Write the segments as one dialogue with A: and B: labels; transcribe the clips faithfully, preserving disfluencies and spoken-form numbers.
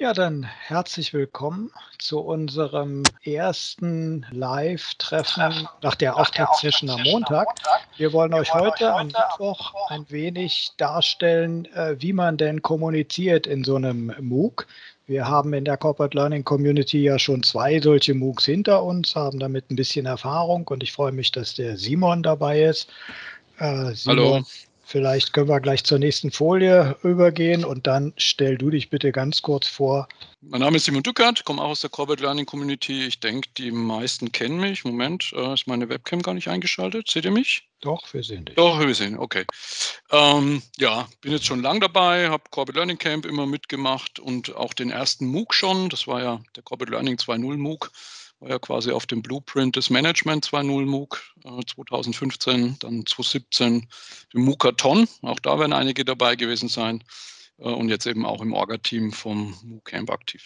A: Ja, dann herzlich willkommen zu unserem ersten Live-Treffen nach der Auftaktsession am Montag. Wir wollen euch heute am Mittwoch ein wenig darstellen, äh, wie man denn kommuniziert in so einem MOOC. Wir haben in der Corporate Learning Community ja schon zwei solche MOOCs hinter uns, haben damit ein bisschen Erfahrung und ich freue mich, dass der Simon dabei ist. Äh,
B: Hallo.
A: Simon, vielleicht können wir gleich zur nächsten Folie übergehen und dann stell du dich bitte ganz kurz vor.
B: Mein Name ist Simon Dückert, komme auch aus der Corporate Learning Community. Ich denke, die meisten kennen mich. Moment, äh, ist meine Webcam gar nicht eingeschaltet? Seht ihr mich?
A: Doch, wir sehen dich.
B: Doch, wir sehen, okay. Ähm, ja, bin jetzt schon lang dabei, habe Corporate Learning Camp immer mitgemacht und auch den ersten MOOC schon. Das war ja der Corporate Learning zwei Punkt null MOOC, war ja quasi auf dem Blueprint des Management zwei Punkt null MOOC äh, zwanzig fünfzehn, dann zwanzig siebzehn den MOOCathon. Auch da werden einige dabei gewesen sein. Und jetzt eben auch im Orga-Team vom MOOC Camp aktiv.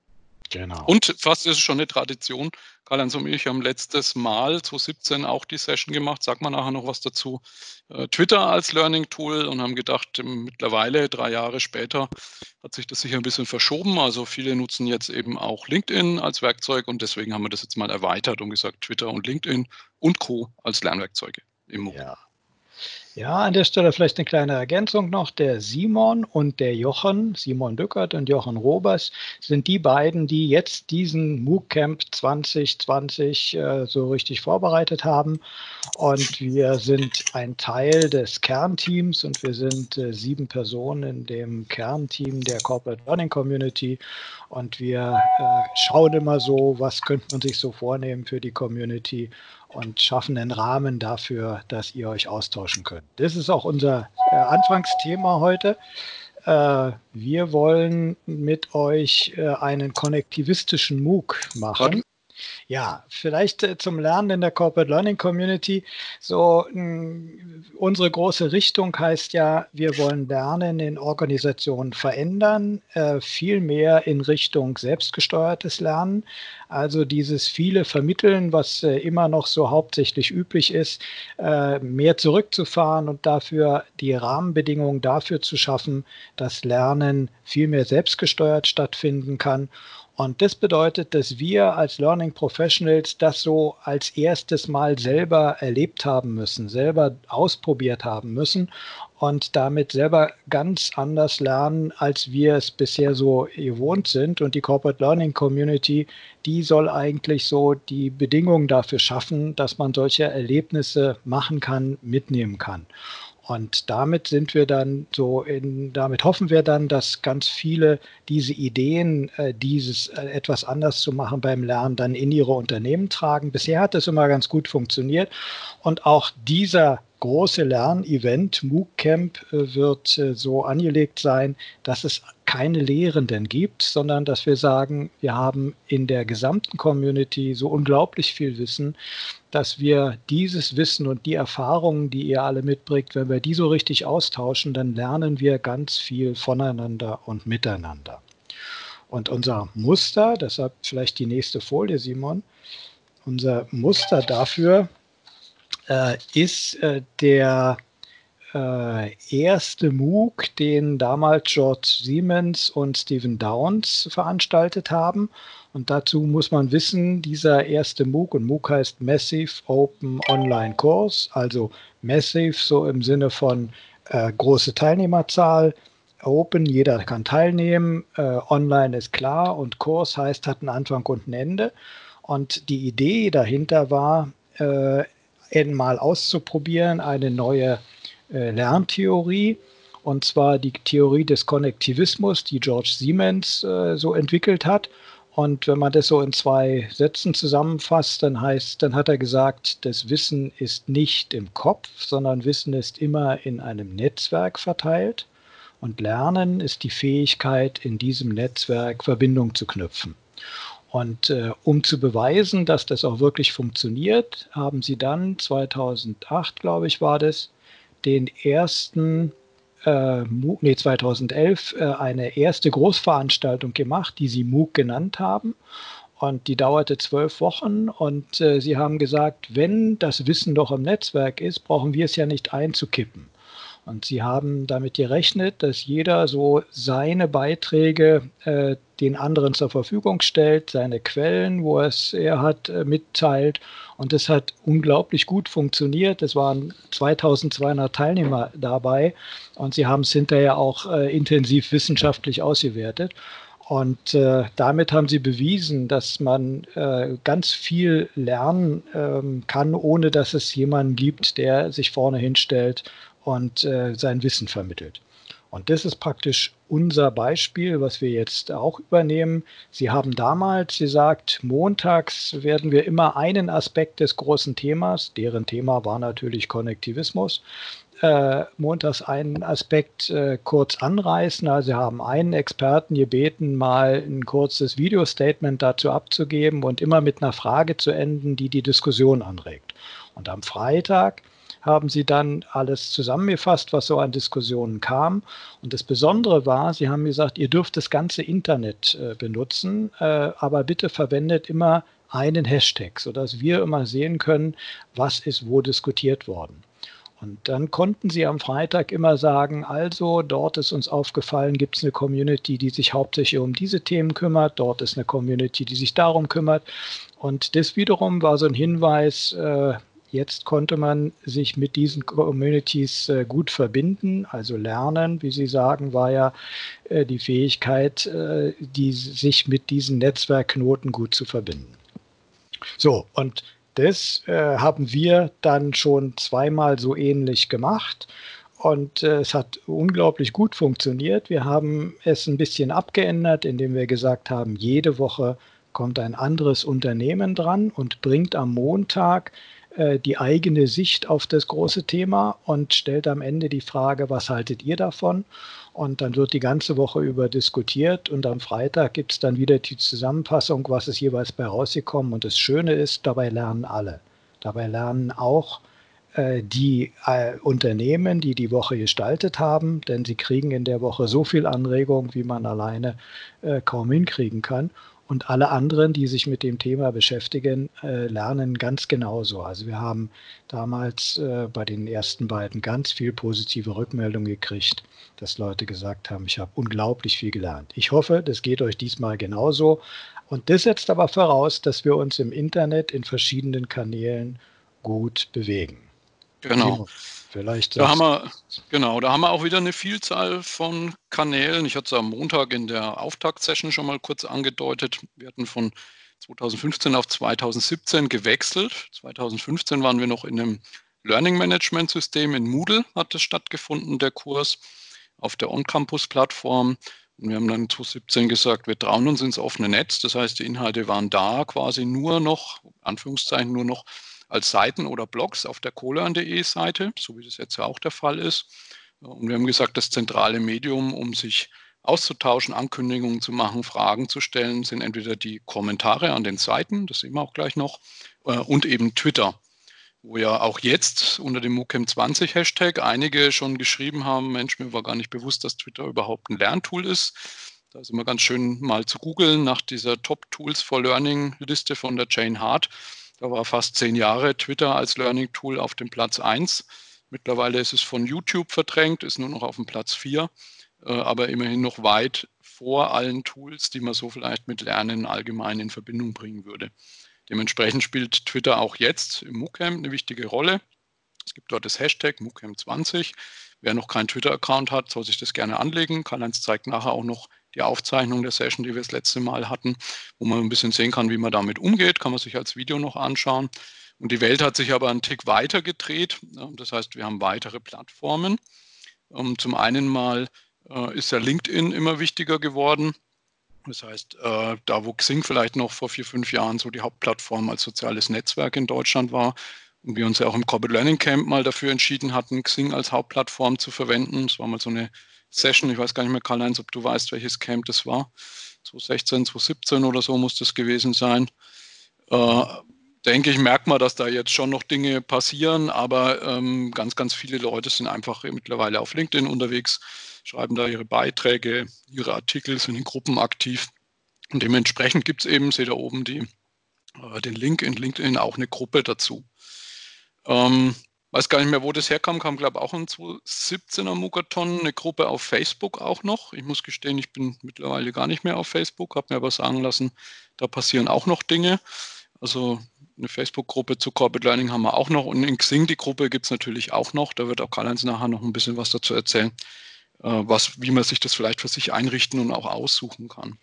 A: Genau.
B: Und fast ist es schon eine Tradition. Karl-Heinz und ich haben letztes Mal zwanzig siebzehn auch die Session gemacht, sag mal nachher noch was dazu, äh, Twitter als Learning-Tool und haben gedacht, mittlerweile, drei Jahre später, hat sich das sicher ein bisschen verschoben. Also viele nutzen jetzt eben auch LinkedIn als Werkzeug und deswegen haben wir das jetzt mal erweitert und gesagt, Twitter und LinkedIn und Co. als Lernwerkzeuge im MOOC.
A: Ja. Ja, an der Stelle vielleicht eine kleine Ergänzung noch. Der Simon und der Jochen, Simon Dückert und Jochen Robers, sind die beiden, die jetzt diesen MOOC Camp zwanzig zwanzig äh, so richtig vorbereitet haben. Und wir sind ein Teil des Kernteams und wir sind äh, sieben Personen in dem Kernteam der Corporate Learning Community. Und wir äh, schauen immer so, was könnte man sich so vornehmen für die Community und schaffen einen Rahmen dafür, dass ihr euch austauschen könnt. Das ist auch unser äh, Anfangsthema heute. Äh, wir wollen mit euch äh, einen konnektivistischen MOOC machen. Ja, vielleicht äh, zum Lernen in der Corporate Learning Community. So, mh, unsere große Richtung heißt ja, wir wollen Lernen in Organisationen verändern, äh, viel mehr in Richtung selbstgesteuertes Lernen. Also dieses viele Vermitteln, was äh, immer noch so hauptsächlich üblich ist, äh, mehr zurückzufahren und dafür die Rahmenbedingungen dafür zu schaffen, dass Lernen viel mehr selbstgesteuert stattfinden kann. Und das bedeutet, dass wir als Learning Professionals das so als erstes Mal selber erlebt haben müssen, selber ausprobiert haben müssen und damit selber ganz anders lernen, als wir es bisher so gewohnt sind. Und die Corporate Learning Community, die soll eigentlich so die Bedingungen dafür schaffen, dass man solche Erlebnisse machen kann, mitnehmen kann. Und damit sind wir dann so in, damit hoffen wir dann, dass ganz viele diese Ideen, äh, dieses äh, etwas anders zu machen beim Lernen, dann in ihre Unternehmen tragen. Bisher hat das immer ganz gut funktioniert. Und auch dieser große Lernevent, MOOC Camp, äh, wird äh, so angelegt sein, dass es keine Lehrenden gibt, sondern dass wir sagen, wir haben in der gesamten Community so unglaublich viel Wissen, dass wir dieses Wissen und die Erfahrungen, die ihr alle mitbringt, wenn wir die so richtig austauschen, dann lernen wir ganz viel voneinander und miteinander. Und unser Muster, deshalb vielleicht die nächste Folie, Simon, unser Muster dafür äh, ist äh, der äh, erste MOOC, den damals George Siemens und Stephen Downes veranstaltet haben. Und dazu muss man wissen, dieser erste MOOC, und MOOC heißt Massive Open Online Course, also Massive so im Sinne von äh, große Teilnehmerzahl, Open, jeder kann teilnehmen, äh, Online ist klar und Kurs heißt, hat einen Anfang und ein Ende. Und die Idee dahinter war, äh, mal auszuprobieren, eine neue äh, Lerntheorie, und zwar die Theorie des Konnektivismus, die George Siemens äh, so entwickelt hat. Und wenn man das so in zwei Sätzen zusammenfasst, dann heißt, dann hat er gesagt, das Wissen ist nicht im Kopf, sondern Wissen ist immer in einem Netzwerk verteilt. Und Lernen ist die Fähigkeit, in diesem Netzwerk Verbindung zu knüpfen. Und äh, um zu beweisen, dass das auch wirklich funktioniert, haben sie dann zweitausendacht, glaube ich, war das, den ersten, äh, MOOC, nee, zweitausendelf, äh, eine erste Großveranstaltung gemacht, die sie MOOC genannt haben. Und die dauerte zwölf Wochen und äh, sie haben gesagt, wenn das Wissen doch im Netzwerk ist, brauchen wir es ja nicht einzukippen. Und sie haben damit gerechnet, dass jeder so seine Beiträge äh, den anderen zur Verfügung stellt, seine Quellen, wo es er hat, äh, mitteilt. Und das hat unglaublich gut funktioniert. Es waren zweitausendzweihundert Teilnehmer dabei und sie haben es hinterher auch äh, intensiv wissenschaftlich ausgewertet. Und äh, damit haben sie bewiesen, dass man äh, ganz viel lernen ähm, kann, ohne dass es jemanden gibt, der sich vorne hinstellt und äh, sein Wissen vermittelt. Und das ist praktisch unser Beispiel, was wir jetzt auch übernehmen. Sie haben damals gesagt, montags werden wir immer einen Aspekt des großen Themas, deren Thema war natürlich Konnektivismus, äh, montags einen Aspekt äh, kurz anreißen. Also wir haben einen Experten gebeten, mal ein kurzes Video-Statement dazu abzugeben und immer mit einer Frage zu enden, die die Diskussion anregt. Und am Freitag haben sie dann alles zusammengefasst, was so an Diskussionen kam. Und das Besondere war, sie haben gesagt, ihr dürft das ganze Internet äh, benutzen, äh, aber bitte verwendet immer einen Hashtag, sodass wir immer sehen können, was ist wo diskutiert worden. Und dann konnten sie am Freitag immer sagen, also dort ist uns aufgefallen, gibt es eine Community, die sich hauptsächlich um diese Themen kümmert, dort ist eine Community, die sich darum kümmert. Und das wiederum war so ein Hinweis, äh, jetzt konnte man sich mit diesen Communities äh, gut verbinden, also lernen, wie Sie sagen, war ja äh, die Fähigkeit, äh, die, sich mit diesen Netzwerkknoten gut zu verbinden. So, und das äh, haben wir dann schon zweimal so ähnlich gemacht und äh, es hat unglaublich gut funktioniert. Wir haben es ein bisschen abgeändert, indem wir gesagt haben, jede Woche kommt ein anderes Unternehmen dran und bringt am Montag äh, die eigene Sicht auf das große Thema und stellt am Ende die Frage, was haltet ihr davon? Und dann wird die ganze Woche über diskutiert und am Freitag gibt es dann wieder die Zusammenfassung, was ist jeweils bei rausgekommen. Und das Schöne ist, dabei lernen alle. Dabei lernen auch äh, die äh, Unternehmen, die die Woche gestaltet haben, denn sie kriegen in der Woche so viel Anregung, wie man alleine äh, kaum hinkriegen kann. Und alle anderen, die sich mit dem Thema beschäftigen, äh, lernen ganz genauso. Also wir haben damals äh, bei den ersten beiden ganz viel positive Rückmeldung gekriegt, dass Leute gesagt haben, ich habe unglaublich viel gelernt. Ich hoffe, das geht euch diesmal genauso. Und das setzt aber voraus, dass wir uns im Internet in verschiedenen Kanälen gut bewegen.
B: Genau.
A: Simon, vielleicht
B: Da haben
A: sagst
B: wir, genau, da haben wir auch wieder eine Vielzahl von Kanälen. Ich hatte es am Montag in der Auftaktsession schon mal kurz angedeutet. Wir hatten von zweitausendfünfzehn auf zweitausendsiebzehn gewechselt. zweitausendfünfzehn waren wir noch in einem Learning Management System in Moodle, hat es stattgefunden, der Kurs, auf der On-Campus-Plattform. Und wir haben dann zweitausendsiebzehn gesagt, wir trauen uns ins offene Netz. Das heißt, die Inhalte waren da quasi nur noch, Anführungszeichen, nur noch als Seiten oder Blogs auf der colearn punkt de Seite, so wie das jetzt ja auch der Fall ist. Und wir haben gesagt, das zentrale Medium, um sich auszutauschen, Ankündigungen zu machen, Fragen zu stellen, sind entweder die Kommentare an den Seiten, das sehen wir auch gleich noch, und eben Twitter, wo ja auch jetzt unter dem MOOCamp zwanzig Hashtag einige schon geschrieben haben, Mensch, mir war gar nicht bewusst, dass Twitter überhaupt ein Lerntool ist. Da ist immer ganz schön mal zu googeln nach dieser Top Tools for Learning Liste von der Jane Hart. Da war fast zehn Jahre Twitter als Learning Tool auf dem Platz eins. Mittlerweile ist es von YouTube verdrängt, ist nur noch auf dem Platz vier, aber immerhin noch weit vor allen Tools, die man so vielleicht mit Lernen allgemein in Verbindung bringen würde. Dementsprechend spielt Twitter auch jetzt im MOOCamp eine wichtige Rolle. Es gibt dort das Hashtag MOOCamp zwanzig. Wer noch keinen Twitter-Account hat, soll sich das gerne anlegen. Karl-Heinz zeigt nachher auch noch die Aufzeichnung der Session, die wir das letzte Mal hatten, wo man ein bisschen sehen kann, wie man damit umgeht. Kann man sich als Video noch anschauen. Und die Welt hat sich aber einen Tick weiter gedreht. Das heißt, wir haben weitere Plattformen. Zum einen mal ist ja LinkedIn immer wichtiger geworden. Das heißt, da wo Xing vielleicht noch vor vier, fünf Jahren so die Hauptplattform als soziales Netzwerk in Deutschland war und wir uns ja auch im Corporate Learning Camp mal dafür entschieden hatten, Xing als Hauptplattform zu verwenden. Das war mal so eine Session, ich weiß gar nicht mehr, Karl-Heinz, ob du weißt, welches Camp das war. zweitausendsechzehn, zweitausendsiebzehn oder so muss das gewesen sein. Äh, denke ich, merkt man, dass da jetzt schon noch Dinge passieren, aber ähm, ganz, ganz viele Leute sind einfach mittlerweile auf LinkedIn unterwegs, schreiben da ihre Beiträge, ihre Artikel, sind in Gruppen aktiv. Und dementsprechend gibt es eben, seht ihr oben die, äh, den Link in LinkedIn, auch eine Gruppe dazu. Ähm, weiß gar nicht mehr, wo das herkam, kam glaube ich auch ein zweitausendsiebzehner Mookathon, eine Gruppe auf Facebook auch noch. Ich muss gestehen, ich bin mittlerweile gar nicht mehr auf Facebook, habe mir aber sagen lassen, da passieren auch noch Dinge. Also eine Facebook-Gruppe zu Corporate Learning haben wir auch noch und in Xing die Gruppe gibt es natürlich auch noch. Da wird auch Karl-Heinz nachher noch ein bisschen was dazu erzählen, äh, was, wie man sich das vielleicht für sich einrichten und auch aussuchen kann.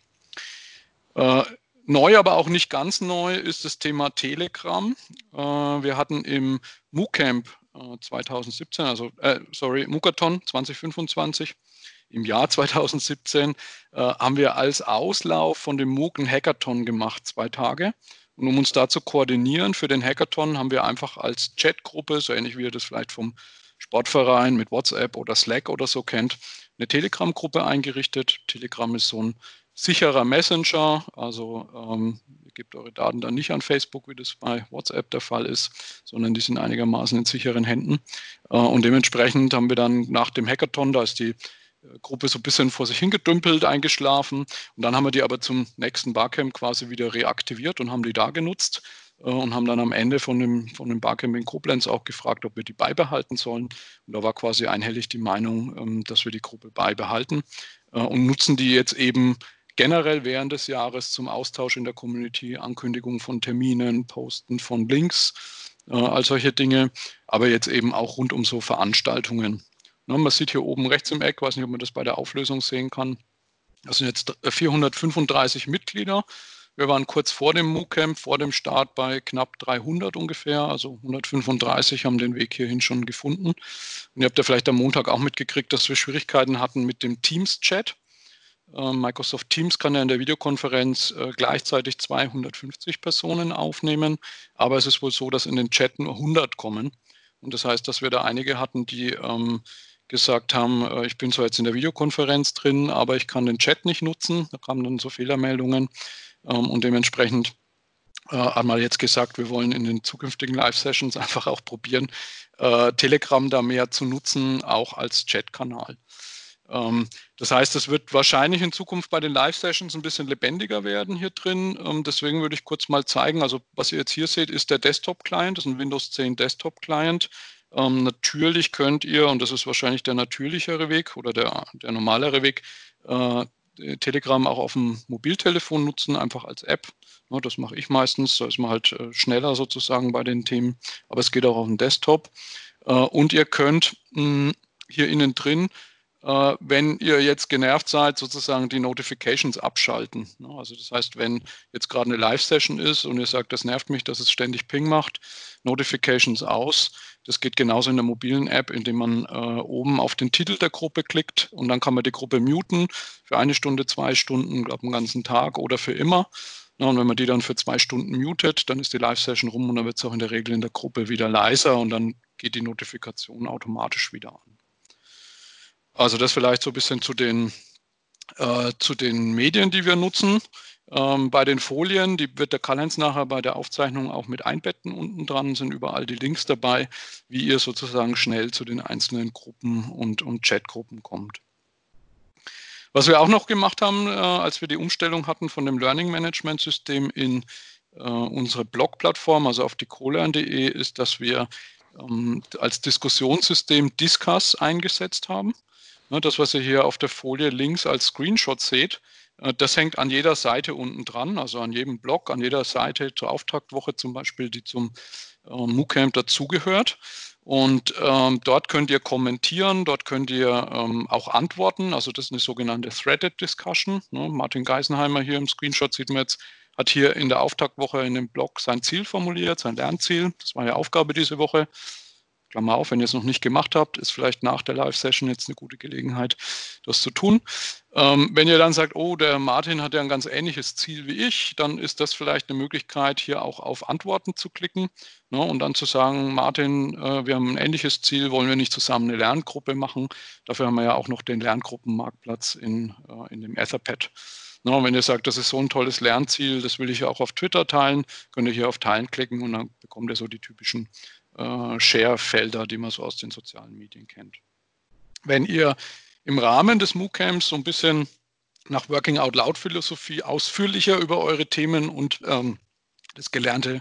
B: Äh, neu, aber auch nicht ganz neu ist das Thema Telegram. Äh, wir hatten im MOOCamp äh, zweitausendsiebzehn, also äh, sorry, Mookathon zwanzig fünfundzwanzig, im Jahr zweitausendsiebzehn, äh, haben wir als Auslauf von dem MOOC einen Hackathon gemacht, zwei Tage. Und um uns da zu koordinieren für den Hackathon, haben wir einfach als Chatgruppe, so ähnlich wie ihr das vielleicht vom Sportverein mit WhatsApp oder Slack oder so kennt, eine Telegram-Gruppe eingerichtet. Telegram ist so ein sicherer Messenger, also ähm, ihr gebt eure Daten dann nicht an Facebook, wie das bei WhatsApp der Fall ist, sondern die sind einigermaßen in sicheren Händen. Äh, und dementsprechend haben wir dann nach dem Hackathon, da ist die Gruppe so ein bisschen vor sich hingedümpelt, eingeschlafen. Und dann haben wir die aber zum nächsten Barcamp quasi wieder reaktiviert und haben die da genutzt äh, und haben dann am Ende von dem, von dem Barcamp in Koblenz auch gefragt, ob wir die beibehalten sollen. Und da war quasi einhellig die Meinung, ähm, dass wir die Gruppe beibehalten äh, und nutzen die jetzt eben generell während des Jahres zum Austausch in der Community, Ankündigung von Terminen, Posten von Links, äh, all solche Dinge, aber jetzt eben auch rund um so Veranstaltungen. Na, man sieht hier oben rechts im Eck, weiß nicht, ob man das bei der Auflösung sehen kann, das sind jetzt vierhundertfünfunddreißig Mitglieder. Wir waren kurz vor dem MOOCamp, vor dem Start bei knapp dreihundert ungefähr, also hundertfünfunddreißig haben den Weg hierhin schon gefunden. Und ihr habt ja vielleicht am Montag auch mitgekriegt, dass wir Schwierigkeiten hatten mit dem Teams-Chat. Microsoft Teams kann ja in der Videokonferenz äh, gleichzeitig zweihundertfünfzig Personen aufnehmen, aber es ist wohl so, dass in den Chat nur hundert kommen. Und das heißt, dass wir da einige hatten, die ähm, gesagt haben, äh, ich bin zwar jetzt in der Videokonferenz drin, aber ich kann den Chat nicht nutzen. Da kamen dann so Fehlermeldungen ähm, und dementsprechend äh, haben wir jetzt gesagt, wir wollen in den zukünftigen Live-Sessions einfach auch probieren, äh, Telegram da mehr zu nutzen, auch als Chat-Kanal. Das heißt, es wird wahrscheinlich in Zukunft bei den Live-Sessions ein bisschen lebendiger werden hier drin. Deswegen würde ich kurz mal zeigen, also was ihr jetzt hier seht, ist der Desktop-Client, das ist ein Windows zehn Desktop-Client. Ähm, natürlich könnt ihr, und das ist wahrscheinlich der natürlichere Weg oder der, der normalere Weg, äh, Telegram auch auf dem Mobiltelefon nutzen, einfach als App. Ja, das mache ich meistens, da ist man halt äh, schneller sozusagen bei den Themen, aber es geht auch auf dem Desktop. Äh, und ihr könnt mh, hier innen drin, wenn ihr jetzt genervt seid, sozusagen die Notifications abschalten. Also das heißt, wenn jetzt gerade eine Live-Session ist und ihr sagt, das nervt mich, dass es ständig Ping macht, Notifications aus. Das geht genauso in der mobilen App, indem man äh, oben auf den Titel der Gruppe klickt und dann kann man die Gruppe muten für eine Stunde, zwei Stunden, glaube den ganzen Tag oder für immer. Ja, und wenn man die dann für zwei Stunden mutet, dann ist die Live-Session rum und dann wird es auch in der Regel in der Gruppe wieder leiser und dann geht die Notifikation automatisch wieder an. Also das vielleicht so ein bisschen zu den, äh, zu den Medien, die wir nutzen. Ähm, bei den Folien, die wird der Karl-Heinz nachher bei der Aufzeichnung auch mit einbetten. Unten dran sind überall die Links dabei, wie ihr sozusagen schnell zu den einzelnen Gruppen und, und Chatgruppen kommt. Was wir auch noch gemacht haben, äh, als wir die Umstellung hatten von dem Learning Management System in äh, unsere Blog-Plattform, also auf die colearn punkt de, ist, dass wir ähm, als Diskussionssystem Discuss eingesetzt haben. Das, was ihr hier auf der Folie links als Screenshot seht, das hängt an jeder Seite unten dran, also an jedem Blog, an jeder Seite zur Auftaktwoche zum Beispiel, die zum äh, MOOCamp dazugehört. Und ähm, dort könnt ihr kommentieren, dort könnt ihr ähm, auch antworten. Also das ist eine sogenannte Threaded Discussion. Ne? Martin Geisenheimer hier im Screenshot sieht man jetzt, hat hier in der Auftaktwoche in dem Blog sein Ziel formuliert, sein Lernziel. Das war ja Aufgabe diese Woche. Klammer auf, wenn ihr es noch nicht gemacht habt, ist vielleicht nach der Live-Session jetzt eine gute Gelegenheit, das zu tun. Ähm, wenn ihr dann sagt, oh, der Martin hat ja ein ganz ähnliches Ziel wie ich, dann ist das vielleicht eine Möglichkeit, hier auch auf Antworten zu klicken, ne, und dann zu sagen, Martin, äh, wir haben ein ähnliches Ziel, wollen wir nicht zusammen eine Lerngruppe machen? Dafür haben wir ja auch noch den Lerngruppenmarktplatz in, äh, in dem Etherpad. No, wenn ihr sagt, das ist so ein tolles Lernziel, das will ich ja auch auf Twitter teilen, könnt ihr hier auf Teilen klicken und dann bekommt ihr so die typischen äh, Share-Felder, die man so aus den sozialen Medien kennt. Wenn ihr im Rahmen des MOOCamps so ein bisschen nach Working Out Loud Philosophie ausführlicher über eure Themen und ähm, das Gelernte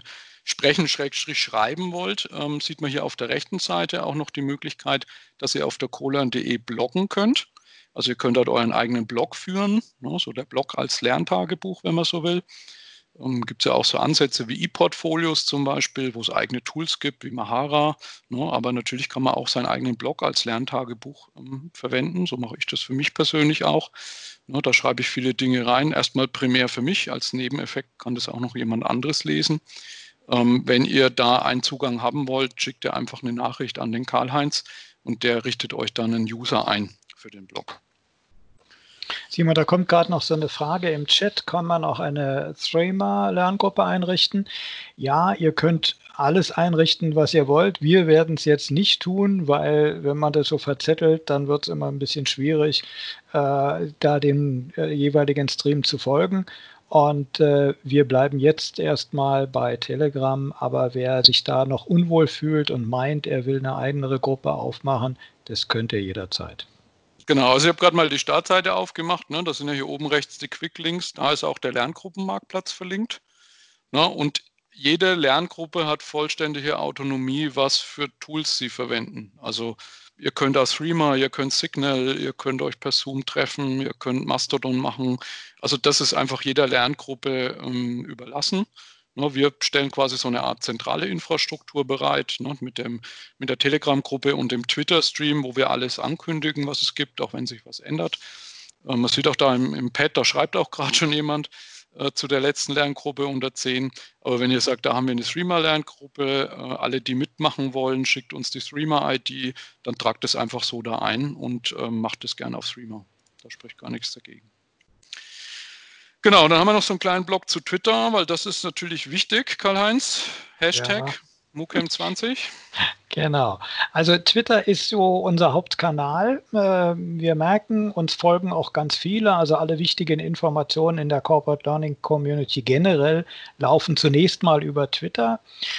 B: sprechen, Schrägstrich schreiben wollt, ähm, sieht man hier auf der rechten Seite auch noch die Möglichkeit, dass ihr auf der colern punkt de bloggen könnt. Also ihr könnt dort euren eigenen Blog führen, ne, so der Blog als Lerntagebuch, wenn man so will. Ähm, gibt es ja auch so Ansätze wie E-Portfolios zum Beispiel, wo es eigene Tools gibt, wie Mahara. Ne, aber natürlich kann man auch seinen eigenen Blog als Lerntagebuch ähm, verwenden. So mache ich das für mich persönlich auch. Ne, da schreibe ich viele Dinge rein. Erstmal primär für mich. Als Nebeneffekt kann das auch noch jemand anderes lesen. Ähm, wenn ihr da einen Zugang haben wollt, schickt ihr einfach eine Nachricht an den Karl-Heinz und der richtet euch dann einen User ein für den Blog.
A: Simon, da kommt gerade noch so eine Frage im Chat. Kann man auch eine Threema-Lerngruppe einrichten? Ja, ihr könnt alles einrichten, was ihr wollt. Wir werden es jetzt nicht tun, weil wenn man das so verzettelt, dann wird es immer ein bisschen schwierig, äh, da dem äh, jeweiligen Stream zu folgen. Und äh, wir bleiben jetzt erstmal bei Telegram, aber wer sich da noch unwohl fühlt und meint, er will eine eigene Gruppe aufmachen, das könnt ihr jederzeit.
B: Genau, also ich habe gerade mal die Startseite aufgemacht, ne? Das sind ja hier oben rechts die Quicklinks, da ist auch der Lerngruppenmarktplatz verlinkt. Ne? Und jede Lerngruppe hat vollständige Autonomie, was für Tools sie verwenden. Also ihr könnt aus Threema, ihr könnt Signal, ihr könnt euch per Zoom treffen, ihr könnt Mastodon machen. Also das ist einfach jeder Lerngruppe ähm, überlassen. Ne, wir stellen quasi so eine Art zentrale Infrastruktur bereit, ne, mit, dem, mit der Telegram-Gruppe und dem Twitter-Stream, wo wir alles ankündigen, was es gibt, auch wenn sich was ändert. Ähm, man sieht auch da im, im Pad, da schreibt auch gerade schon jemand äh, zu der letzten Lerngruppe unter zehn. Aber wenn ihr sagt, da haben wir eine Threema-Lerngruppe, äh, alle, die mitmachen wollen, schickt uns die Threema-I D, dann tragt es einfach so da ein und äh, macht es gerne auf Threema. Da spricht gar nichts dagegen. Genau, dann haben wir noch so einen kleinen Blog zu Twitter, weil das ist natürlich wichtig, Karl-Heinz. Hashtag ja. MOOCamp zwanzig.
A: Genau. Also Twitter ist so unser Hauptkanal. Wir merken, uns folgen auch ganz viele. Also alle wichtigen Informationen in der Corporate Learning Community generell laufen zunächst mal über Twitter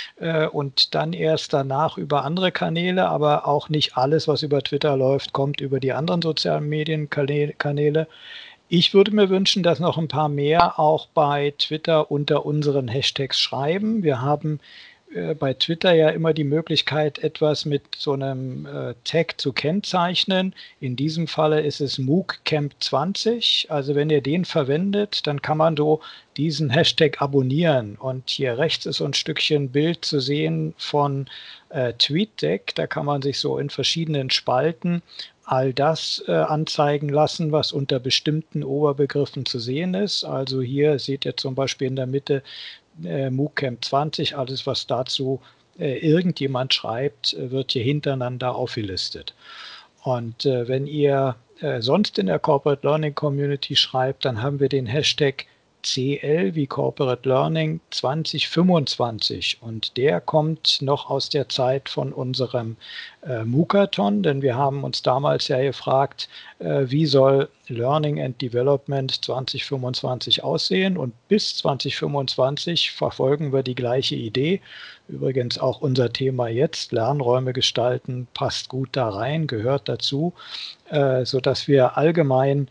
A: und dann erst danach über andere Kanäle. Aber auch nicht alles, was über Twitter läuft, kommt über die anderen sozialen Medienkanäle. Ich würde mir wünschen, dass noch ein paar mehr auch bei Twitter unter unseren Hashtags schreiben. Wir haben äh, bei Twitter ja immer die Möglichkeit, etwas mit so einem äh, Tag zu kennzeichnen. In diesem Falle ist es MOOCamp zwanzig. Also wenn ihr den verwendet, dann kann man so diesen Hashtag abonnieren. Und hier rechts ist so ein Stückchen Bild zu sehen von äh, TweetDeck. Da kann man sich so in verschiedenen Spalten all das äh, anzeigen lassen, was unter bestimmten Oberbegriffen zu sehen ist. Also hier seht ihr zum Beispiel in der Mitte äh, MOOCamp zwanzig, alles was dazu äh, irgendjemand schreibt, äh, wird hier hintereinander aufgelistet. Und äh, wenn ihr äh, sonst in der Corporate Learning Community schreibt, dann haben wir den Hashtag C L wie Corporate Learning zwanzig fünfundzwanzig und der kommt noch aus der Zeit von unserem äh, MOOCathon, denn wir haben uns damals ja gefragt, äh, wie soll Learning and Development zwanzig fünfundzwanzig aussehen, und bis zwanzig fünfundzwanzig verfolgen wir die gleiche Idee. Übrigens auch unser Thema jetzt, Lernräume gestalten, passt gut da rein, gehört dazu, äh, sodass wir allgemein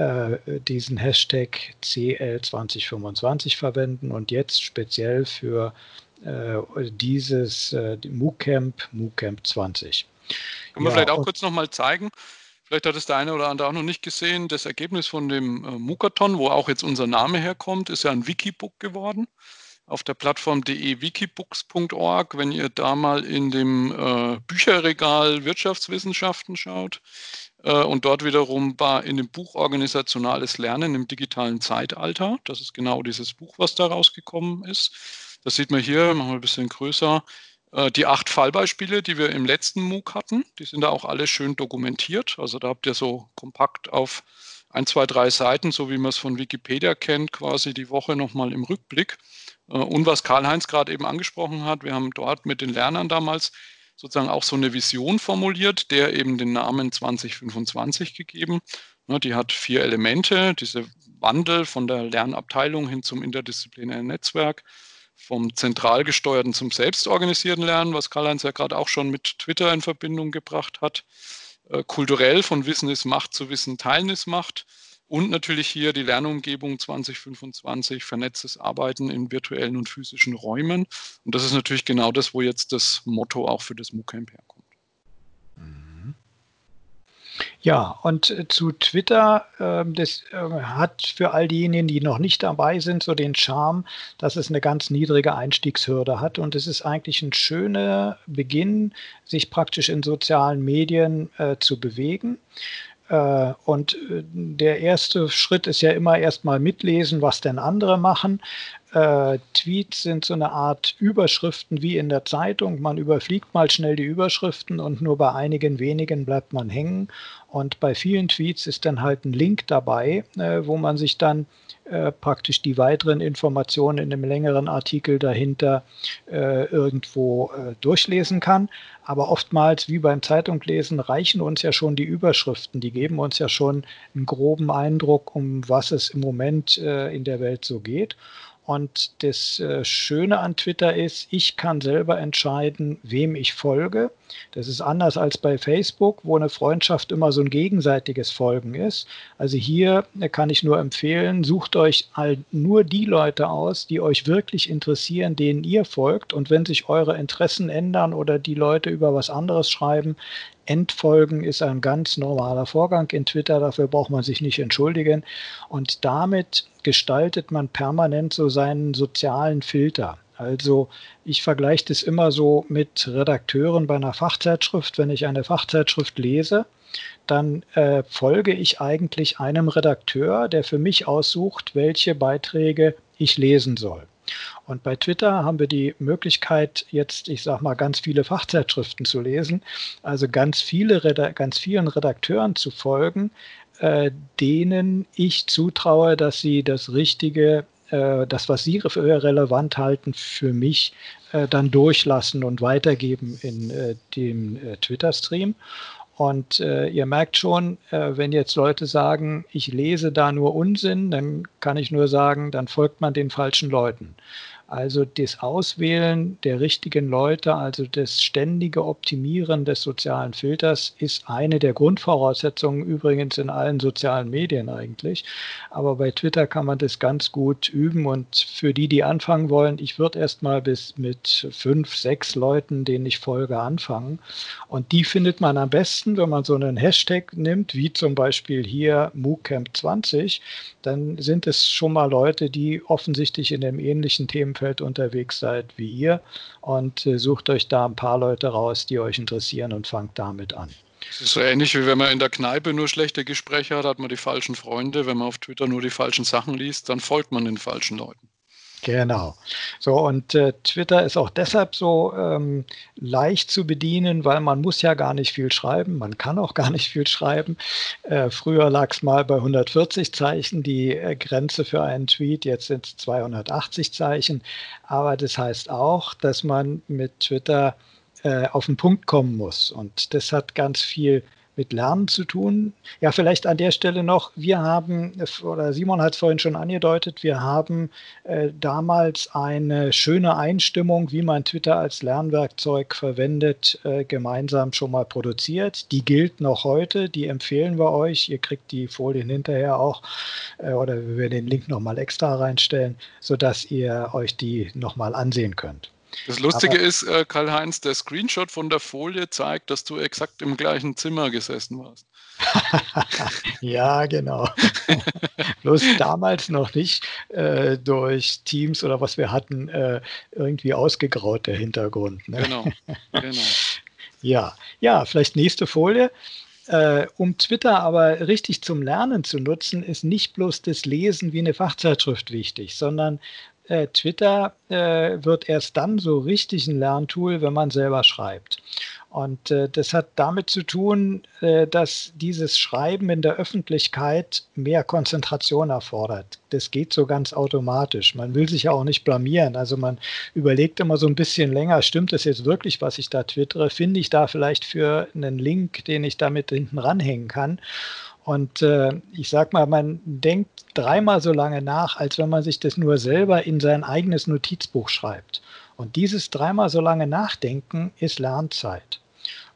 A: diesen Hashtag C L zwanzig fünfundzwanzig verwenden und jetzt speziell für äh, dieses äh, MOOCamp, MOOCamp zwanzig.
B: Können wir ja, vielleicht auch kurz nochmal zeigen, vielleicht hat es der eine oder andere auch noch nicht gesehen, das Ergebnis von dem äh, MOOCathon, wo auch jetzt unser Name herkommt, ist ja ein Wikibook geworden. Auf der Plattform de wikibooks punkt org, wenn ihr da mal in dem äh, Bücherregal Wirtschaftswissenschaften schaut äh, und dort wiederum war in dem Buch Organisationales Lernen im digitalen Zeitalter. Das ist genau dieses Buch, was da rausgekommen ist. Das sieht man hier, machen wir ein bisschen größer. Äh, die acht Fallbeispiele, die wir im letzten MOOC hatten, die sind da auch alle schön dokumentiert. Also da habt ihr so kompakt auf ein, zwei, drei Seiten, so wie man es von Wikipedia kennt, quasi die Woche nochmal im Rückblick. Und was Karl-Heinz gerade eben angesprochen hat, wir haben dort mit den Lernern damals sozusagen auch so eine Vision formuliert, der eben den Namen zwanzig fünfundzwanzig gegeben. Die hat vier Elemente, diese Wandel von der Lernabteilung hin zum interdisziplinären Netzwerk, vom zentral gesteuerten zum selbstorganisierten Lernen, was Karl-Heinz ja gerade auch schon mit Twitter in Verbindung gebracht hat, kulturell von Wissen ist Macht zu Wissen teilen ist Macht, Und natürlich hier die Lernumgebung zwanzig fünfundzwanzig, vernetztes Arbeiten in virtuellen und physischen Räumen. Und das ist natürlich genau das, wo jetzt das Motto auch für das MOOCamp herkommt.
A: Ja, und äh, zu Twitter, ähm, das äh, hat für all diejenigen, die noch nicht dabei sind, so den Charme, dass es eine ganz niedrige Einstiegshürde hat. Und es ist eigentlich ein schöner Beginn, sich praktisch in sozialen Medien äh, zu bewegen. Äh, und äh, der erste Schritt ist ja immer erstmal mitlesen, was denn andere machen. Äh, Tweets sind so eine Art Überschriften wie in der Zeitung. Man überfliegt mal schnell die Überschriften und nur bei einigen wenigen bleibt man hängen. Und bei vielen Tweets ist dann halt ein Link dabei, äh, wo man sich dann äh, praktisch die weiteren Informationen in einem längeren Artikel dahinter äh, irgendwo äh, durchlesen kann. Aber oftmals, wie beim Zeitunglesen, reichen uns ja schon die Überschriften. Die geben uns ja schon einen groben Eindruck, um was es im Moment äh, in der Welt so geht. Und das äh, Schöne an Twitter ist, ich kann selber entscheiden, wem ich folge. Das ist anders als bei Facebook, wo eine Freundschaft immer so ein gegenseitiges Folgen ist. Also hier äh, kann ich nur empfehlen, sucht euch halt nur die Leute aus, die euch wirklich interessieren, denen ihr folgt. Und wenn sich eure Interessen ändern oder die Leute über was anderes schreiben, Entfolgen ist ein ganz normaler Vorgang in Twitter, dafür braucht man sich nicht entschuldigen. Und damit gestaltet man permanent so seinen sozialen Filter. Also ich vergleiche das immer so mit Redakteuren bei einer Fachzeitschrift. Wenn ich eine Fachzeitschrift lese, dann äh, folge ich eigentlich einem Redakteur, der für mich aussucht, welche Beiträge ich lesen soll. Und bei Twitter haben wir die Möglichkeit, jetzt, ich sage mal, ganz viele Fachzeitschriften zu lesen, also ganz viele, ganz vielen Redakteuren zu folgen, äh, denen ich zutraue, dass sie das Richtige, äh, das, was sie für relevant halten, für mich äh, dann durchlassen und weitergeben in äh, dem äh, Twitter-Stream. Und äh, ihr merkt schon, äh, wenn jetzt Leute sagen, ich lese da nur Unsinn, dann kann ich nur sagen, dann folgt man den falschen Leuten. Also das Auswählen der richtigen Leute, also das ständige Optimieren des sozialen Filters ist eine der Grundvoraussetzungen übrigens in allen sozialen Medien eigentlich. Aber bei Twitter kann man das ganz gut üben und für die, die anfangen wollen, ich würde erst mal bis mit fünf, sechs Leuten, denen ich folge, anfangen. Und die findet man am besten, wenn man so einen Hashtag nimmt, wie zum Beispiel hier MOOCamp zwanzig, dann sind es schon mal Leute, die offensichtlich in dem ähnlichen Themenfeld unterwegs seid wie ihr und äh, sucht euch da ein paar Leute raus, die euch interessieren und fangt damit an.
B: Es ist so ähnlich, wie wenn man in der Kneipe nur schlechte Gespräche hat, hat man die falschen Freunde. Wenn man auf Twitter nur die falschen Sachen liest, dann folgt man den falschen Leuten.
A: Genau. So, und äh, Twitter ist auch deshalb so ähm, leicht zu bedienen, weil man muss ja gar nicht viel schreiben. Man kann auch gar nicht viel schreiben. Äh, früher lag es mal bei hundertvierzig Zeichen, die äh, Grenze für einen Tweet. Jetzt sind es zweihundertachtzig Zeichen. Aber das heißt auch, dass man mit Twitter äh, auf den Punkt kommen muss. Und das hat ganz viel mit Lernen zu tun. Ja, vielleicht an der Stelle noch, wir haben, oder Simon hat es vorhin schon angedeutet, wir haben äh, damals eine schöne Einstimmung, wie man Twitter als Lernwerkzeug verwendet, äh, gemeinsam schon mal produziert. Die gilt noch heute, die empfehlen wir euch. Ihr kriegt die Folien hinterher auch, äh, oder wir werden den Link nochmal extra reinstellen, sodass ihr euch die nochmal ansehen könnt.
B: Das Lustige Aber, ist, äh, Karl-Heinz, der Screenshot von der Folie zeigt, dass du exakt im gleichen Zimmer gesessen warst.
A: Ja, genau. Bloß damals noch nicht äh, durch Teams oder was wir hatten, äh, irgendwie ausgegraut, der Hintergrund. Ne?
B: Genau, genau.
A: Ja, ja, vielleicht nächste Folie. Äh, um Twitter aber richtig zum Lernen zu nutzen, ist nicht bloß das Lesen wie eine Fachzeitschrift wichtig, sondern äh, Twitter äh, wird erst dann so richtig ein Lerntool, wenn man selber schreibt. Und äh, das hat damit zu tun, äh, dass dieses Schreiben in der Öffentlichkeit mehr Konzentration erfordert. Das geht so ganz automatisch. Man will sich ja auch nicht blamieren. Also man überlegt immer so ein bisschen länger, stimmt das jetzt wirklich, was ich da twittere? Finde ich da vielleicht für einen Link, den ich damit hinten ranhängen kann? Und äh, ich sag mal, man denkt dreimal so lange nach, als wenn man sich das nur selber in sein eigenes Notizbuch schreibt. Und dieses dreimal so lange Nachdenken ist Lernzeit.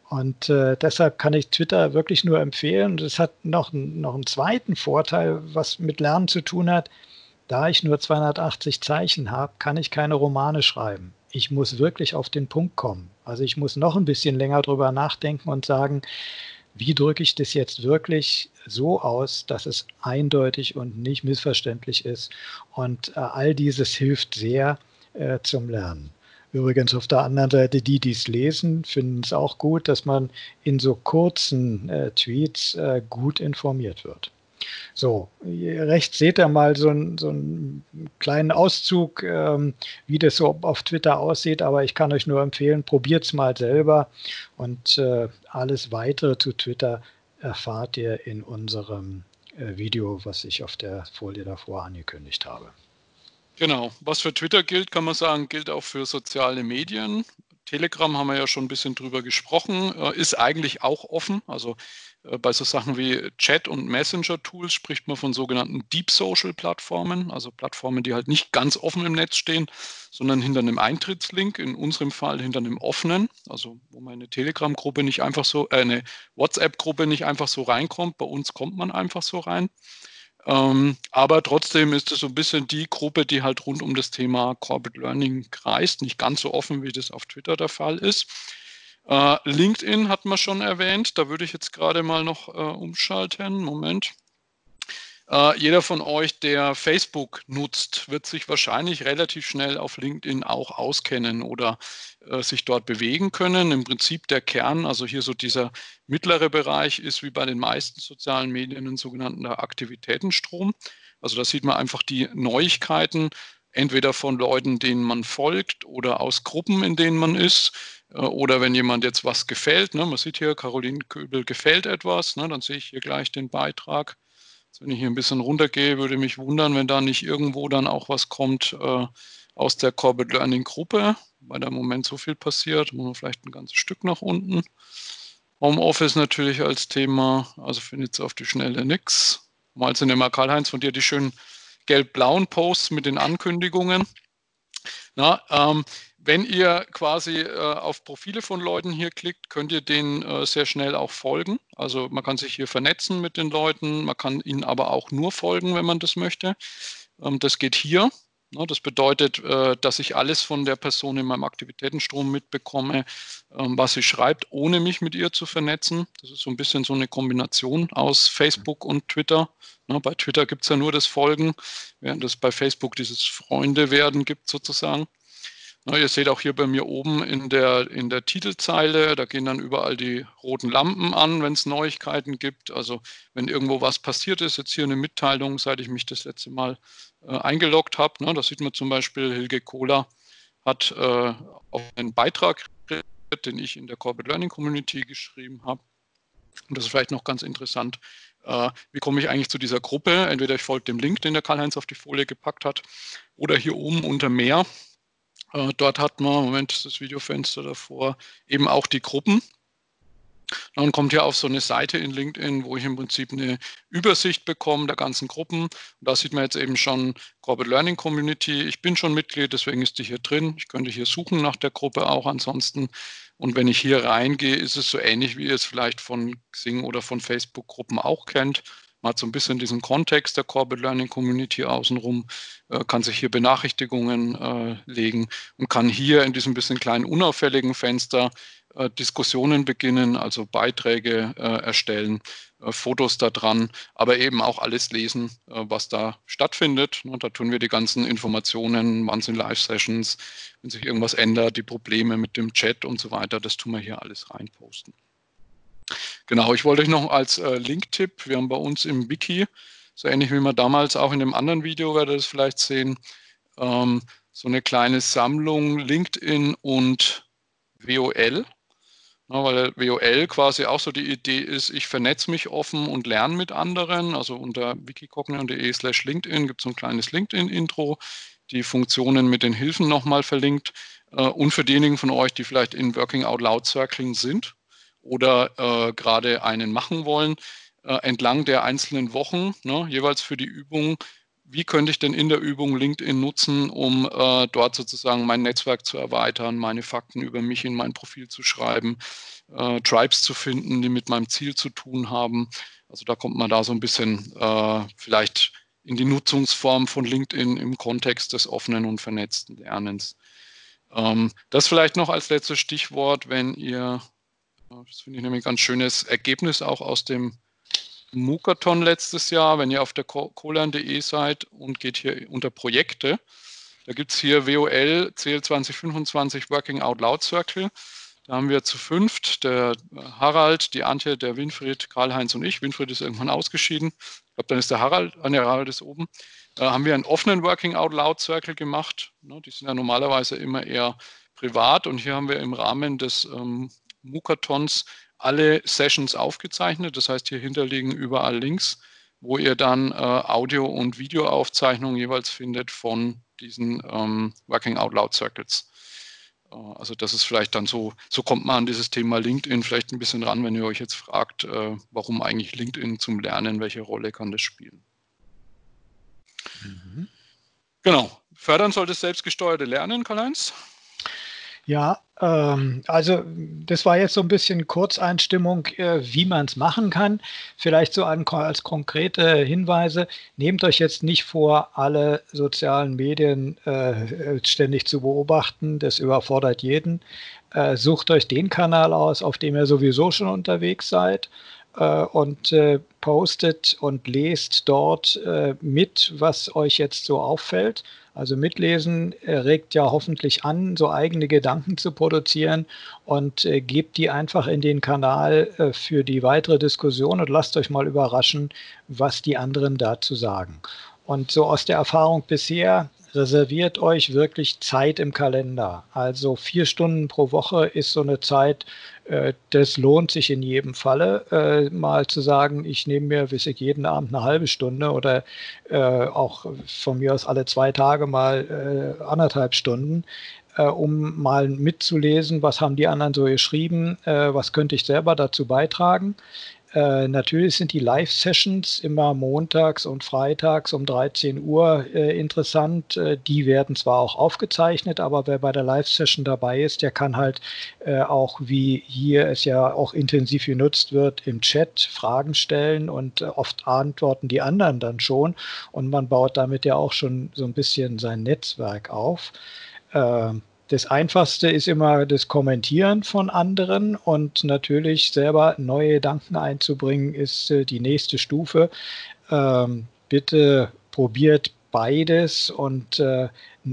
A: Und äh, deshalb kann ich Twitter wirklich nur empfehlen. Und es hat noch, noch einen zweiten Vorteil, was mit Lernen zu tun hat. Da ich nur zweihundertachtzig Zeichen habe, kann ich keine Romane schreiben. Ich muss wirklich auf den Punkt kommen. Also ich muss noch ein bisschen länger drüber nachdenken und sagen, wie drücke ich das jetzt wirklich so aus, dass es eindeutig und nicht missverständlich ist. Und äh, all dieses hilft sehr äh, zum Lernen. Übrigens auf der anderen Seite, die, die es lesen, finden es auch gut, dass man in so kurzen äh, Tweets äh, gut informiert wird. So, hier rechts seht ihr mal so einen, so einen kleinen Auszug, ähm, wie das so auf Twitter aussieht, aber ich kann euch nur empfehlen, probiert es mal selber und äh, alles weitere zu Twitter erfahrt ihr in unserem äh, Video, was ich auf der Folie davor angekündigt habe.
B: Genau, was für Twitter gilt, kann man sagen, gilt auch für soziale Medien. Telegram haben wir ja schon ein bisschen drüber gesprochen, äh, ist eigentlich auch offen. Also äh, bei so Sachen wie Chat- und Messenger-Tools spricht man von sogenannten Deep Social-Plattformen, also Plattformen, die halt nicht ganz offen im Netz stehen, sondern hinter einem Eintrittslink, in unserem Fall hinter einem offenen, also wo man eine Telegram-Gruppe nicht einfach so, äh, eine WhatsApp-Gruppe nicht einfach so reinkommt. Bei uns kommt man einfach so rein. Ähm, aber trotzdem ist es so ein bisschen die Gruppe, die halt rund um das Thema Corporate Learning kreist, nicht ganz so offen, wie das auf Twitter der Fall ist. Äh, LinkedIn hat man schon erwähnt, da würde ich jetzt gerade mal noch äh, umschalten. Moment. Äh, jeder von euch, der Facebook nutzt, wird sich wahrscheinlich relativ schnell auf LinkedIn auch auskennen oder äh, sich dort bewegen können. Im Prinzip der Kern, also hier so dieser mittlere Bereich, ist wie bei den meisten sozialen Medien ein sogenannter Aktivitätenstrom. Also da sieht man einfach die Neuigkeiten, entweder von Leuten, denen man folgt oder aus Gruppen, in denen man ist. Äh, oder wenn jemand jetzt was gefällt, ne, man sieht hier, Caroline Köbel gefällt etwas, ne, dann sehe ich hier gleich den Beitrag. Jetzt, wenn ich hier ein bisschen runtergehe, würde mich wundern, wenn da nicht irgendwo dann auch was kommt äh, aus der Corporate Learning Gruppe, weil da im Moment so viel passiert. Machen wir vielleicht ein ganzes Stück nach unten. Homeoffice natürlich als Thema, also findet es auf die Schnelle nichts. Mal sind immer Karl-Heinz von dir die schönen gelb-blauen Posts mit den Ankündigungen. Na, ähm, wenn ihr quasi äh, auf Profile von Leuten hier klickt, könnt ihr denen äh, sehr schnell auch folgen. Also man kann sich hier vernetzen mit den Leuten, man kann ihnen aber auch nur folgen, wenn man das möchte. Ähm, das geht hier. Ne, das bedeutet, äh, dass ich alles von der Person in meinem Aktivitätenstrom mitbekomme, ähm, was sie schreibt, ohne mich mit ihr zu vernetzen. Das ist so ein bisschen so eine Kombination aus Facebook und Twitter. Ne, bei Twitter gibt es ja nur das Folgen, während es bei Facebook dieses Freunde werden gibt sozusagen. Na, ihr seht auch hier bei mir oben in der, in der Titelzeile, da gehen dann überall die roten Lampen an, wenn es Neuigkeiten gibt. Also wenn irgendwo was passiert ist, jetzt hier eine Mitteilung, seit ich mich das letzte Mal äh, eingeloggt habe. Ne, da sieht man zum Beispiel, Hilge Kohler hat äh, auch einen Beitrag, den ich in der Corporate Learning Community geschrieben habe. Und das ist vielleicht noch ganz interessant. Äh, wie komme ich eigentlich zu dieser Gruppe? Entweder ich folge dem Link, den der Karl-Heinz auf die Folie gepackt hat, oder hier oben unter Mehr. Äh, dort hat man, Moment, das Videofenster davor, eben auch die Gruppen. Dann kommt hier auf so eine Seite in LinkedIn, wo ich im Prinzip eine Übersicht bekomme der ganzen Gruppen. Und da sieht man jetzt eben schon Corporate Learning Community. Ich bin schon Mitglied, deswegen ist die hier drin. Ich könnte hier suchen nach der Gruppe auch ansonsten. Und wenn ich hier reingehe, ist es so ähnlich, wie ihr es vielleicht von Xing oder von Facebook-Gruppen auch kennt. Man hat so ein bisschen diesen Kontext der Corporate Learning Community außenrum, äh, kann sich hier Benachrichtigungen äh, legen und kann hier in diesem bisschen kleinen unauffälligen Fenster äh, Diskussionen beginnen, also Beiträge äh, erstellen, äh, Fotos da dran, aber eben auch alles lesen, äh, was da stattfindet. Und da tun wir die ganzen Informationen, wann sind Live-Sessions, wenn sich irgendwas ändert, die Probleme mit dem Chat und so weiter, das tun wir hier alles reinposten. Genau, ich wollte euch noch als äh, Link-Tipp, wir haben bei uns im Wiki, so ähnlich wie wir damals auch in dem anderen Video, werdet ihr das vielleicht sehen, ähm, so eine kleine Sammlung LinkedIn und W O L. Ja, weil W O L quasi auch so die Idee ist, ich vernetze mich offen und lerne mit anderen. Also unter wikicognion.de slash LinkedIn gibt es so ein kleines LinkedIn-Intro, die Funktionen mit den Hilfen nochmal verlinkt. Äh, und für diejenigen von euch, die vielleicht in Working Out Loud Circling sind oder äh, gerade einen machen wollen, äh, entlang der einzelnen Wochen, ne, jeweils für die Übung, wie könnte ich denn in der Übung LinkedIn nutzen, um äh, dort sozusagen mein Netzwerk zu erweitern, meine Fakten über mich in mein Profil zu schreiben, äh, Tribes zu finden, die mit meinem Ziel zu tun haben. Also da kommt man da so ein bisschen äh, vielleicht in die Nutzungsform von LinkedIn im Kontext des offenen und vernetzten Lernens. Ähm, das vielleicht noch als letztes Stichwort, wenn ihr, das finde ich nämlich ein ganz schönes Ergebnis auch aus dem Mookathon letztes Jahr, wenn ihr auf der colern punkt de seid und geht hier unter Projekte, da gibt es hier W O L C L zwanzig fünfundzwanzig Working Out Loud Circle. Da haben wir zu fünft, der Harald, die Antje, der Winfried, Karl-Heinz und ich. Winfried ist irgendwann ausgeschieden. Ich glaube, dann ist der Harald, ah, der Harald ist oben. Da haben wir einen offenen Working Out Loud Circle gemacht. Die sind ja normalerweise immer eher privat. Und hier haben wir im Rahmen des ähm, Mookathons alle Sessions aufgezeichnet. Das heißt, hier hinterliegen überall Links, wo ihr dann äh, Audio- und Videoaufzeichnungen jeweils findet von diesen ähm, Working Out Loud Circles. Äh, also das ist vielleicht dann so, so kommt man an dieses Thema LinkedIn vielleicht ein bisschen ran, wenn ihr euch jetzt fragt, äh, warum eigentlich LinkedIn zum Lernen, welche Rolle kann das spielen? Mhm. Genau. Fördern soll das selbstgesteuerte Lernen, Karl-Heinz?
A: Ja, ähm, also das war jetzt so ein bisschen Kurzeinstimmung, äh, wie man es machen kann. Vielleicht so an, als konkrete Hinweise. Nehmt euch jetzt nicht vor, alle sozialen Medien äh, ständig zu beobachten. Das überfordert jeden. Äh, sucht euch den Kanal aus, auf dem ihr sowieso schon unterwegs seid. Äh, und äh, postet und lest dort äh, mit, was euch jetzt so auffällt. Also mitlesen äh, regt ja hoffentlich an, so eigene Gedanken zu produzieren und äh, gebt die einfach in den Kanal äh, für die weitere Diskussion und lasst euch mal überraschen, was die anderen dazu sagen. Und so aus der Erfahrung bisher, reserviert euch wirklich Zeit im Kalender. Also vier Stunden pro Woche ist so eine Zeit, äh, das lohnt sich in jedem Falle, äh, mal zu sagen, ich nehme mir, weiß ich, jeden Abend eine halbe Stunde oder äh, auch von mir aus alle zwei Tage mal äh, anderthalb Stunden, äh, um mal mitzulesen, was haben die anderen so geschrieben, äh, was könnte ich selber dazu beitragen. Äh, natürlich sind die Live-Sessions immer montags und freitags um dreizehn Uhr äh, interessant. Äh, die werden zwar auch aufgezeichnet, aber wer bei der Live-Session dabei ist, der kann halt äh, auch, wie hier es ja auch intensiv genutzt wird, im Chat Fragen stellen und äh, oft antworten die anderen dann schon und man baut damit ja auch schon so ein bisschen sein Netzwerk auf. Äh, Das Einfachste ist immer das Kommentieren von anderen und natürlich selber neue Gedanken einzubringen, ist äh, die nächste Stufe. Ähm, bitte probiert beides und äh,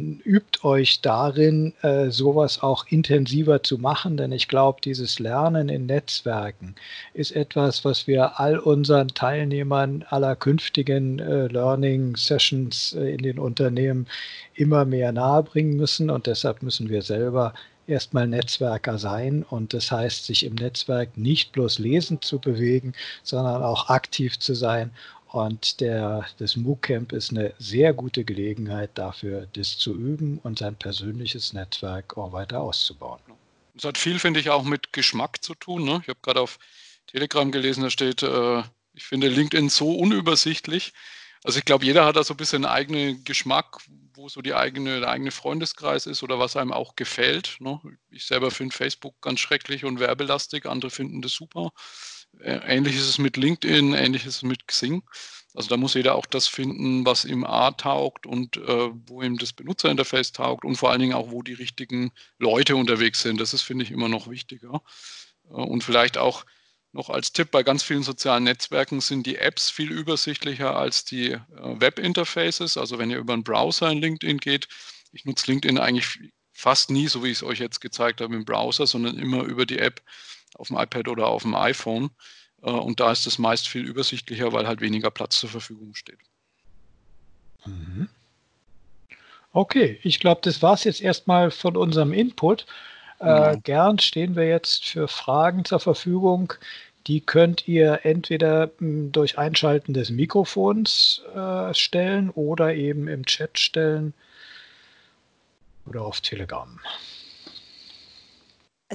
A: übt euch darin, äh, sowas auch intensiver zu machen, denn ich glaube, dieses Lernen in Netzwerken ist etwas, was wir all unseren Teilnehmern aller künftigen äh, Learning Sessions äh, in den Unternehmen immer mehr nahebringen müssen und deshalb müssen wir selber erstmal Netzwerker sein und das heißt, sich im Netzwerk nicht bloß lesend zu bewegen, sondern auch aktiv zu sein. Und der, das MOOC-Camp ist eine sehr gute Gelegenheit dafür, das zu üben und sein persönliches Netzwerk auch weiter auszubauen.
B: Das hat viel, finde ich, auch mit Geschmack zu tun. Ne? Ich habe gerade auf Telegram gelesen, da steht, äh, ich finde LinkedIn so unübersichtlich. Also ich glaube, jeder hat da so ein bisschen einen eigenen Geschmack, wo so die eigene, der eigene Freundeskreis ist oder was einem auch gefällt. Ne? Ich selber finde Facebook ganz schrecklich und werbelastig, andere finden das super. Ähnlich ist es mit LinkedIn, ähnlich ist es mit Xing. Also da muss jeder auch das finden, was ihm A taugt und äh, wo ihm das Benutzerinterface taugt und vor allen Dingen auch, wo die richtigen Leute unterwegs sind. Das ist, finde ich, immer noch wichtiger. Äh, und vielleicht auch noch als Tipp, bei ganz vielen sozialen Netzwerken sind die Apps viel übersichtlicher als die äh, Webinterfaces. Also wenn ihr über einen Browser in LinkedIn geht, ich nutze LinkedIn eigentlich fast nie, so wie ich es euch jetzt gezeigt habe, im Browser, sondern immer über die App auf dem iPad oder auf dem iPhone. Äh, und da ist es meist viel übersichtlicher, weil halt weniger Platz zur Verfügung steht.
A: Mhm. Okay, ich glaube, das war es jetzt erstmal von unserem Input. Äh,
B: Genau.
A: gern stehen wir jetzt für Fragen zur Verfügung. Die könnt ihr entweder mh, durch Einschalten des Mikrofons äh, stellen oder eben im Chat stellen oder auf Telegram.
C: Also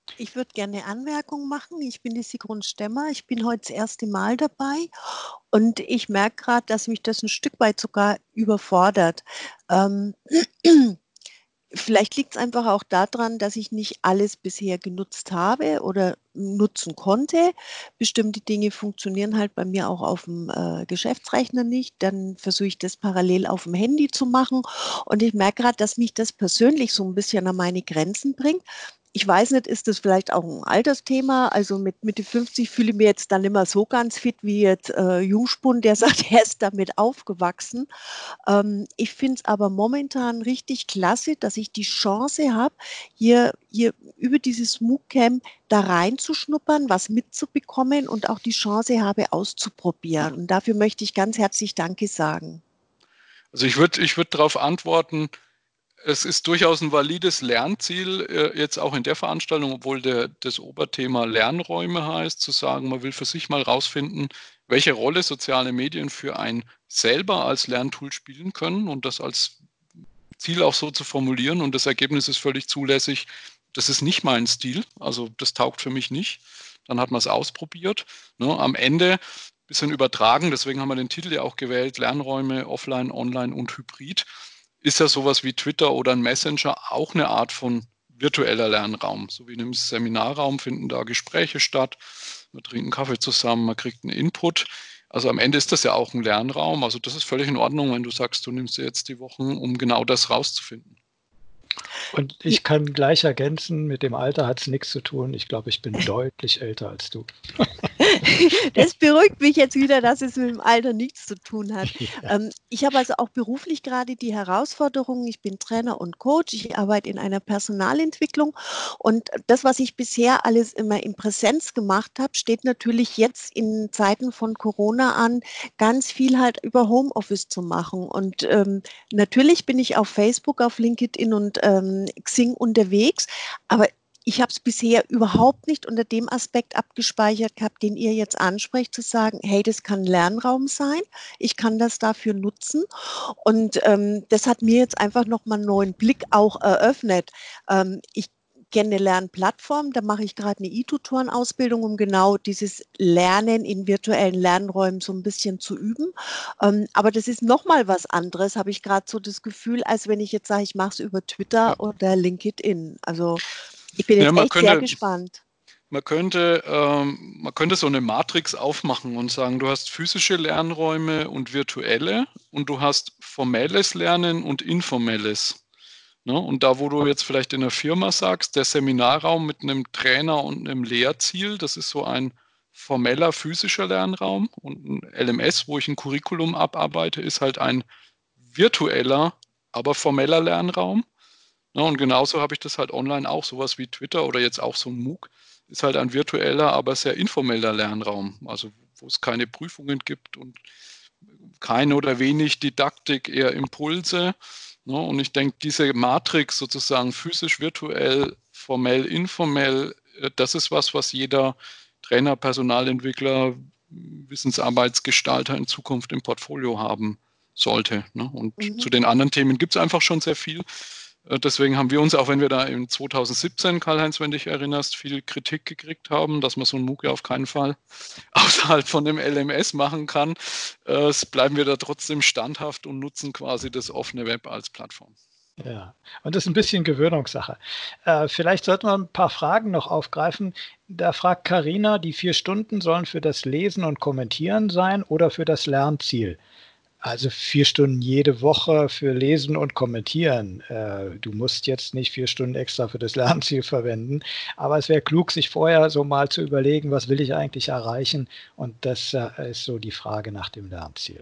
C: Ich würde gerne Anmerkungen machen. Ich bin die Sigrun Stemmer. Ich bin heute das erste Mal dabei und ich merke gerade, dass mich das ein Stück weit sogar überfordert. Ähm, Vielleicht liegt es einfach auch daran, dass ich nicht alles bisher genutzt habe oder nutzen konnte. Bestimmte Dinge funktionieren halt bei mir auch auf dem äh, Geschäftsrechner nicht. Dann versuche ich das parallel auf dem Handy zu machen. Und ich merke gerade, dass mich das persönlich so ein bisschen an meine Grenzen bringt. Ich weiß nicht, ist das vielleicht auch ein Altersthema? Also mit Mitte fünfzig fühle ich mich jetzt dann immer so ganz fit wie jetzt äh, Jungspund, der sagt, er ist damit aufgewachsen. Ähm, ich finde es aber momentan richtig klasse, dass ich die Chance habe, hier, hier über dieses MOOC-Camp da reinzuschnuppern, was mitzubekommen und auch die Chance habe, auszuprobieren. Und dafür möchte ich ganz herzlich Danke sagen.
B: Also ich würde ich würd darauf antworten, es ist durchaus ein valides Lernziel, äh, jetzt auch in der Veranstaltung, obwohl der, das Oberthema Lernräume heißt, zu sagen, man will für sich mal rausfinden, welche Rolle soziale Medien für einen selber als Lerntool spielen können und das als Ziel auch so zu formulieren. Und das Ergebnis ist völlig zulässig. Das ist nicht mein Stil, also das taugt für mich nicht. Dann hat man es ausprobiert. Ne? Am Ende ein bisschen übertragen, deswegen haben wir den Titel ja auch gewählt, Lernräume, Offline, Online und Hybrid. Ist ja sowas wie Twitter oder ein Messenger auch eine Art von virtueller Lernraum. So wie in einem Seminarraum finden da Gespräche statt. Man trinkt einen Kaffee zusammen, man kriegt einen Input. Also am Ende ist das ja auch ein Lernraum. Also das ist völlig in Ordnung, wenn du sagst, du nimmst dir jetzt die Wochen, um genau das rauszufinden.
A: Und ich kann gleich ergänzen, mit dem Alter hat es nichts zu tun. Ich glaube, ich bin deutlich älter als du.
C: Das beruhigt mich jetzt wieder, dass es mit dem Alter nichts zu tun hat.
A: Ja.
C: Ähm, ich habe also auch beruflich gerade die Herausforderung, ich bin Trainer und Coach, ich arbeite in einer Personalentwicklung und das, was ich bisher alles immer in Präsenz gemacht habe, steht natürlich jetzt in Zeiten von Corona an, ganz viel halt über Homeoffice zu machen. Und ähm, natürlich bin ich auf Facebook, auf LinkedIn und ähm, Xing unterwegs, aber ich habe es bisher überhaupt nicht unter dem Aspekt abgespeichert gehabt, den ihr jetzt ansprecht, zu sagen, hey, das kann ein Lernraum sein, ich kann das dafür nutzen. Und ähm, das hat mir jetzt einfach nochmal einen neuen Blick auch eröffnet. Ähm, ich kenne eine Lernplattform, da mache ich gerade eine E-Tutoren-Ausbildung, um genau dieses Lernen in virtuellen Lernräumen so ein bisschen zu üben. Ähm, aber das ist nochmal was anderes, habe ich gerade so das Gefühl, als wenn ich jetzt sage, ich mache es über
B: Ja,
C: Twitter oder LinkedIn. Also ich bin
B: ja
C: jetzt
B: man
C: echt sehr
B: könnte,
C: gespannt.
B: man könnte, ähm, man könnte so eine Matrix aufmachen und sagen, du hast physische Lernräume und virtuelle und du hast formelles Lernen und informelles. Ne? Und da, wo du jetzt vielleicht in der Firma sagst, der Seminarraum mit einem Trainer und einem Lehrziel, das ist so ein formeller physischer Lernraum und ein L M S, wo ich ein Curriculum abarbeite, ist halt ein virtueller, aber formeller Lernraum. Ne? Und genauso habe ich das halt online auch, sowas wie Twitter oder jetzt auch so ein MOOC, ist halt ein virtueller, aber sehr informeller Lernraum, also wo es keine Prüfungen gibt und keine oder wenig Didaktik, eher Impulse. Ne? Und ich denke, diese Matrix sozusagen physisch, virtuell, formell, informell, äh, das ist was, was jeder Trainer, Personalentwickler, Wissensarbeitsgestalter in Zukunft im Portfolio haben sollte. Ne? Und zu
C: Mhm.
B: den anderen Themen gibt es einfach schon sehr viel. Deswegen haben wir uns, auch wenn wir da in zweitausendsiebzehn, Karl-Heinz, wenn du dich erinnerst, viel Kritik gekriegt haben, dass man so ein MOOC ja auf keinen Fall außerhalb von dem L M S machen kann, äh, bleiben wir da trotzdem standhaft und nutzen quasi das offene Web als Plattform.
A: Ja, und das ist ein bisschen Gewöhnungssache. Äh, vielleicht sollten wir ein paar Fragen noch aufgreifen. Da fragt Karina, die vier Stunden sollen für das Lesen und Kommentieren sein oder für das Lernziel? Also vier Stunden jede Woche für Lesen und Kommentieren. Äh, du musst jetzt nicht vier Stunden extra für das Lernziel verwenden, aber es wäre klug, sich vorher so mal zu überlegen, was will ich eigentlich erreichen? Und das äh, ist so die Frage nach dem Lernziel.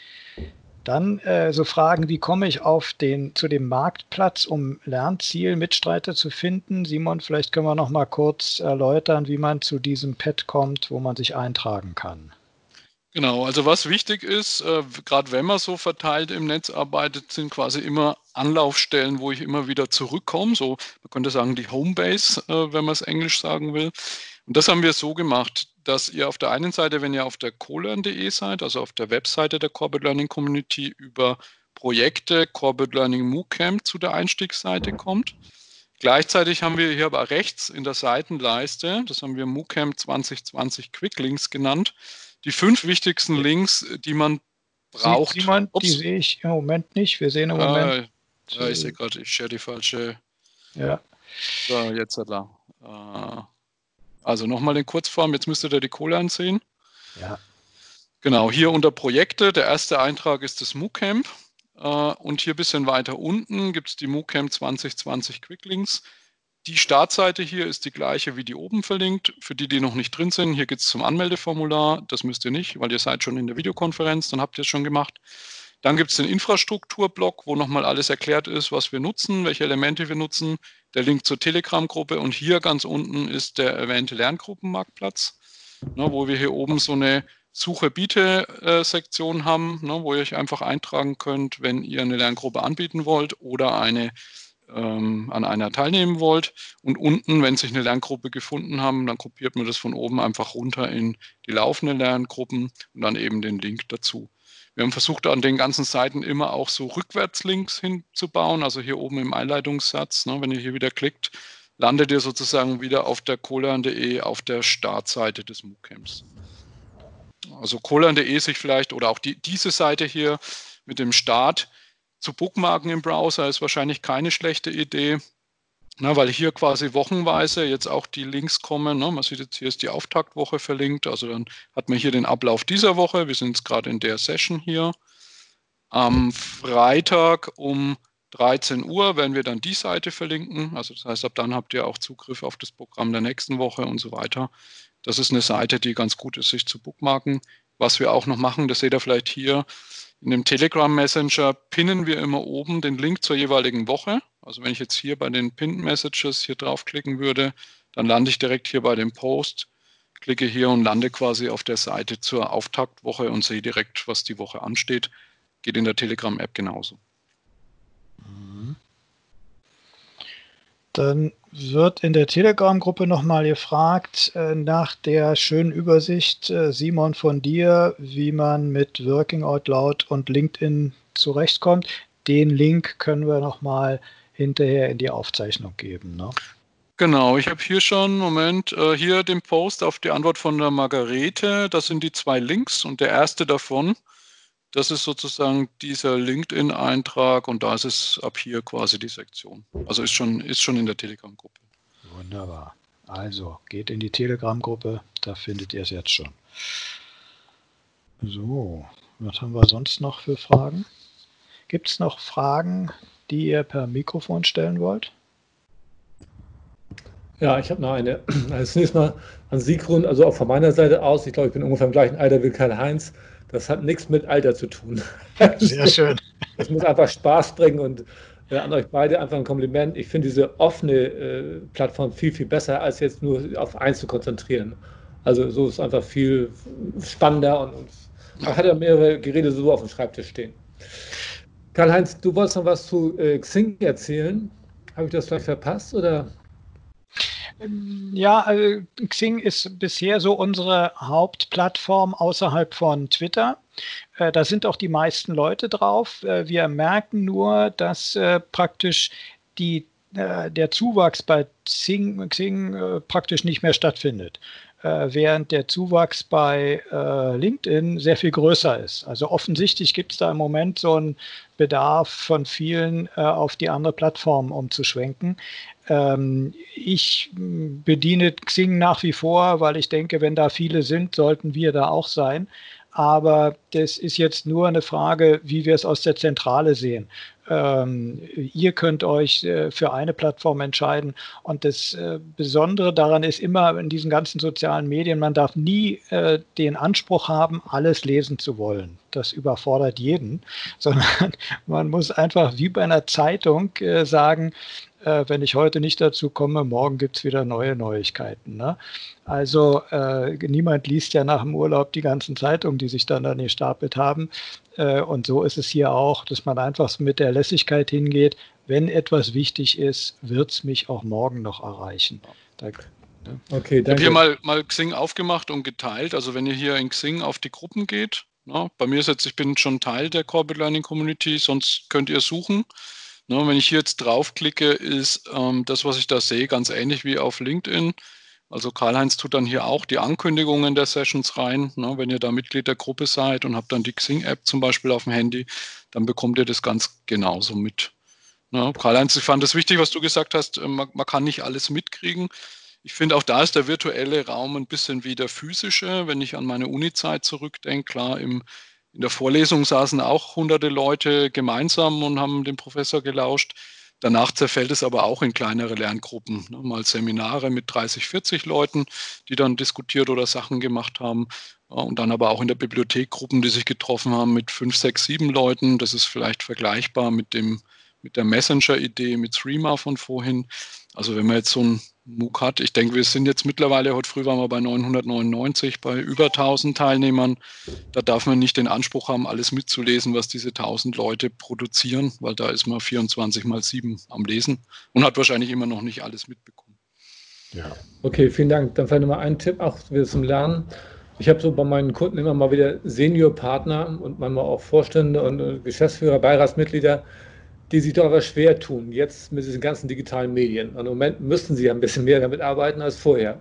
A: Dann äh, so Fragen, wie komme ich auf den, zu dem Marktplatz, um Lernziel Mitstreiter zu finden? Simon, vielleicht können wir noch mal kurz erläutern, wie man zu diesem Pad kommt, wo man sich eintragen kann.
B: Genau, also was wichtig ist, äh, gerade wenn man so verteilt im Netz arbeitet, sind quasi immer Anlaufstellen, wo ich immer wieder zurückkomme. So, man könnte sagen, die Homebase, äh, wenn man es Englisch sagen will. Und das haben wir so gemacht, dass ihr auf der einen Seite, wenn ihr auf der colearn punkt de seid, also auf der Webseite der Corporate Learning Community, über Projekte Corporate Learning MOOC Camp zu der Einstiegsseite kommt. Gleichzeitig haben wir hier aber rechts in der Seitenleiste, das haben wir MOOCamp zwanzig zwanzig Quick Links genannt, die fünf wichtigsten Links, die man braucht.
A: Simon, die sehe ich im Moment nicht. Wir sehen im Moment.
B: Äh, ja, ich sehe gerade, ich share die falsche.
A: Ja.
B: So, jetzt hat er. Äh, also nochmal in Kurzform, jetzt müsstet ihr die Kohle ansehen.
A: Ja.
B: Genau, hier unter Projekte, der erste Eintrag ist das MOOCamp. Uh, und hier ein bisschen weiter unten gibt es die MOOCamp zwanzig zwanzig Quicklinks. Die Startseite hier ist die gleiche wie die oben verlinkt. Für die, die noch nicht drin sind, hier geht es zum Anmeldeformular. Das müsst ihr nicht, weil ihr seid schon in der Videokonferenz, dann habt ihr es schon gemacht. Dann gibt es den Infrastrukturblock, wo nochmal alles erklärt ist, was wir nutzen, welche Elemente wir nutzen. Der Link zur Telegram-Gruppe und hier ganz unten ist der erwähnte Lerngruppenmarktplatz, ne, wo wir hier oben so eine Suche-Biete-Sektion haben, ne, wo ihr euch einfach eintragen könnt, wenn ihr eine Lerngruppe anbieten wollt oder eine, ähm, an einer teilnehmen wollt. Und unten, wenn sich eine Lerngruppe gefunden haben, dann kopiert man das von oben einfach runter in die laufenden Lerngruppen und dann eben den Link dazu. Wir haben versucht, an den ganzen Seiten immer auch so Rückwärtslinks hinzubauen, also hier oben im Einleitungssatz, ne, wenn ihr hier wieder klickt, landet ihr sozusagen wieder auf der colan punkt de auf der Startseite des MOOCamps. Also colan punkt de sich vielleicht oder auch die, diese Seite hier mit dem Start zu bookmarken im Browser ist wahrscheinlich keine schlechte Idee, na, weil hier quasi wochenweise jetzt auch die Links kommen. Ne? Man sieht jetzt, hier ist die Auftaktwoche verlinkt, also dann hat man hier den Ablauf dieser Woche. Wir sind jetzt gerade in der Session hier. Am Freitag um dreizehn Uhr werden wir dann die Seite verlinken. Also das heißt, ab dann habt ihr auch Zugriff auf das Programm der nächsten Woche und so weiter. Das ist eine Seite, die ganz gut ist, sich zu bookmarken. Was wir auch noch machen, das seht ihr vielleicht hier, in dem Telegram Messenger pinnen wir immer oben den Link zur jeweiligen Woche. Also wenn ich jetzt hier bei den Pinned Messages hier draufklicken würde, dann lande ich direkt hier bei dem Post, klicke hier und lande quasi auf der Seite zur Auftaktwoche und sehe direkt, was die Woche ansteht. Geht in der Telegram-App genauso.
A: Dann wird in der Telegram-Gruppe nochmal gefragt äh, nach der schönen Übersicht, äh, Simon, von dir, wie man mit Working Out Loud und LinkedIn zurechtkommt. Den Link können wir nochmal hinterher in die Aufzeichnung geben. Ne?
B: Genau, ich habe hier schon, Moment, äh, hier den Post auf die Antwort von der Margarete. Das sind die zwei Links und der erste davon, das ist sozusagen dieser LinkedIn-Eintrag und da ist es ab hier quasi die Sektion. Also ist schon, ist schon in der Telegram-Gruppe.
A: Wunderbar. Also geht in die Telegram-Gruppe, da findet ihr es jetzt schon. So, was haben wir sonst noch für Fragen? Gibt es noch Fragen, die ihr per Mikrofon stellen wollt?
D: Ja, ich habe noch eine. Also zunächst mal an Sigrun, also auch von meiner Seite aus, ich glaube, ich bin ungefähr im gleichen Alter wie Karl-Heinz. Das hat nichts mit Alter zu tun.
A: Sehr schön.
D: Es muss einfach Spaß bringen und äh, an euch beide einfach ein Kompliment. Ich finde diese offene äh, Plattform viel, viel besser, als jetzt nur auf eins zu konzentrieren. Also so ist einfach viel spannender und, und man hat ja mehrere Geräte so auf dem Schreibtisch stehen. Karl-Heinz, du wolltest noch was zu äh, Xing erzählen. Habe ich das vielleicht verpasst oder?
A: Ja, also Xing ist bisher so unsere Hauptplattform außerhalb von Twitter. Äh, da sind auch die meisten Leute drauf. Äh, wir merken nur, dass äh, praktisch die, äh, der Zuwachs bei Xing, Xing äh, praktisch nicht mehr stattfindet, äh, während der Zuwachs bei äh, LinkedIn sehr viel größer ist. Also offensichtlich gibt es da im Moment so einen Bedarf von vielen, äh, auf die andere Plattform umzuschwenken. Ähm, ich bediene Xing nach wie vor, weil ich denke, wenn da viele sind, sollten wir da auch sein. Aber das ist jetzt nur eine Frage, wie wir es aus der Zentrale sehen. Ähm, ihr könnt euch äh, für eine Plattform entscheiden. Und das äh, Besondere daran ist immer in diesen ganzen sozialen Medien, man darf nie äh, den Anspruch haben, alles lesen zu wollen. Das überfordert jeden, sondern man muss einfach wie bei einer Zeitung äh, sagen, äh, wenn ich heute nicht dazu komme, morgen gibt es wieder neue Neuigkeiten. Ne? Also äh, niemand liest ja nach dem Urlaub die ganzen Zeitungen, die sich dann dann gestapelt haben. Äh, und so ist es hier auch, dass man einfach so mit der Lässigkeit hingeht. Wenn etwas wichtig ist, wird es mich auch morgen noch erreichen. Da, ne?
D: Okay,
B: ich habe hier mal, mal Xing aufgemacht und geteilt. Also wenn ihr hier in Xing auf die Gruppen geht, na, bei mir ist jetzt, ich bin schon Teil der Corporate Learning Community, sonst könnt ihr suchen. Ne, wenn ich hier jetzt draufklicke, ist ähm, das, was ich da sehe, ganz ähnlich wie auf LinkedIn. Also Karl-Heinz tut dann hier auch die Ankündigungen der Sessions rein. Ne, wenn ihr da Mitglied der Gruppe seid und habt dann die Xing-App zum Beispiel auf dem Handy, dann bekommt ihr das ganz genauso mit. Ne, Karl-Heinz, ich fand es wichtig, was du gesagt hast, man, man kann nicht alles mitkriegen. Ich finde, auch da ist der virtuelle Raum ein bisschen wie der physische. Wenn ich an meine Uni-Zeit zurückdenke, klar, im, in der Vorlesung saßen auch hunderte Leute gemeinsam und haben dem Professor gelauscht. Danach zerfällt es aber auch in kleinere Lerngruppen, ne? Mal Seminare mit dreißig, vierzig Leuten, die dann diskutiert oder Sachen gemacht haben. Und dann aber auch in der Bibliothek Gruppen, die sich getroffen haben mit fünf, sechs, sieben Leuten. Das ist vielleicht vergleichbar mit dem mit der Messenger-Idee, mit Threema von vorhin. Also wenn man jetzt so ein MOOC hat, ich denke, wir sind jetzt mittlerweile, heute früh waren wir bei neunhundertneunundneunzig, bei über tausend Teilnehmern. Da darf man nicht den Anspruch haben, alles mitzulesen, was diese tausend Leute produzieren, weil da ist man vierundzwanzig mal sieben am Lesen und hat wahrscheinlich immer noch nicht alles mitbekommen.
D: Ja, okay, vielen Dank. Dann vielleicht nochmal ein Tipp, auch wieder zum Lernen. Ich habe so bei meinen Kunden immer mal wieder Seniorpartner und manchmal auch Vorstände und Geschäftsführer, Beiratsmitglieder, die sich doch aber schwer tun, jetzt mit diesen ganzen digitalen Medien. Und im Moment müssten sie ein bisschen mehr damit arbeiten als vorher.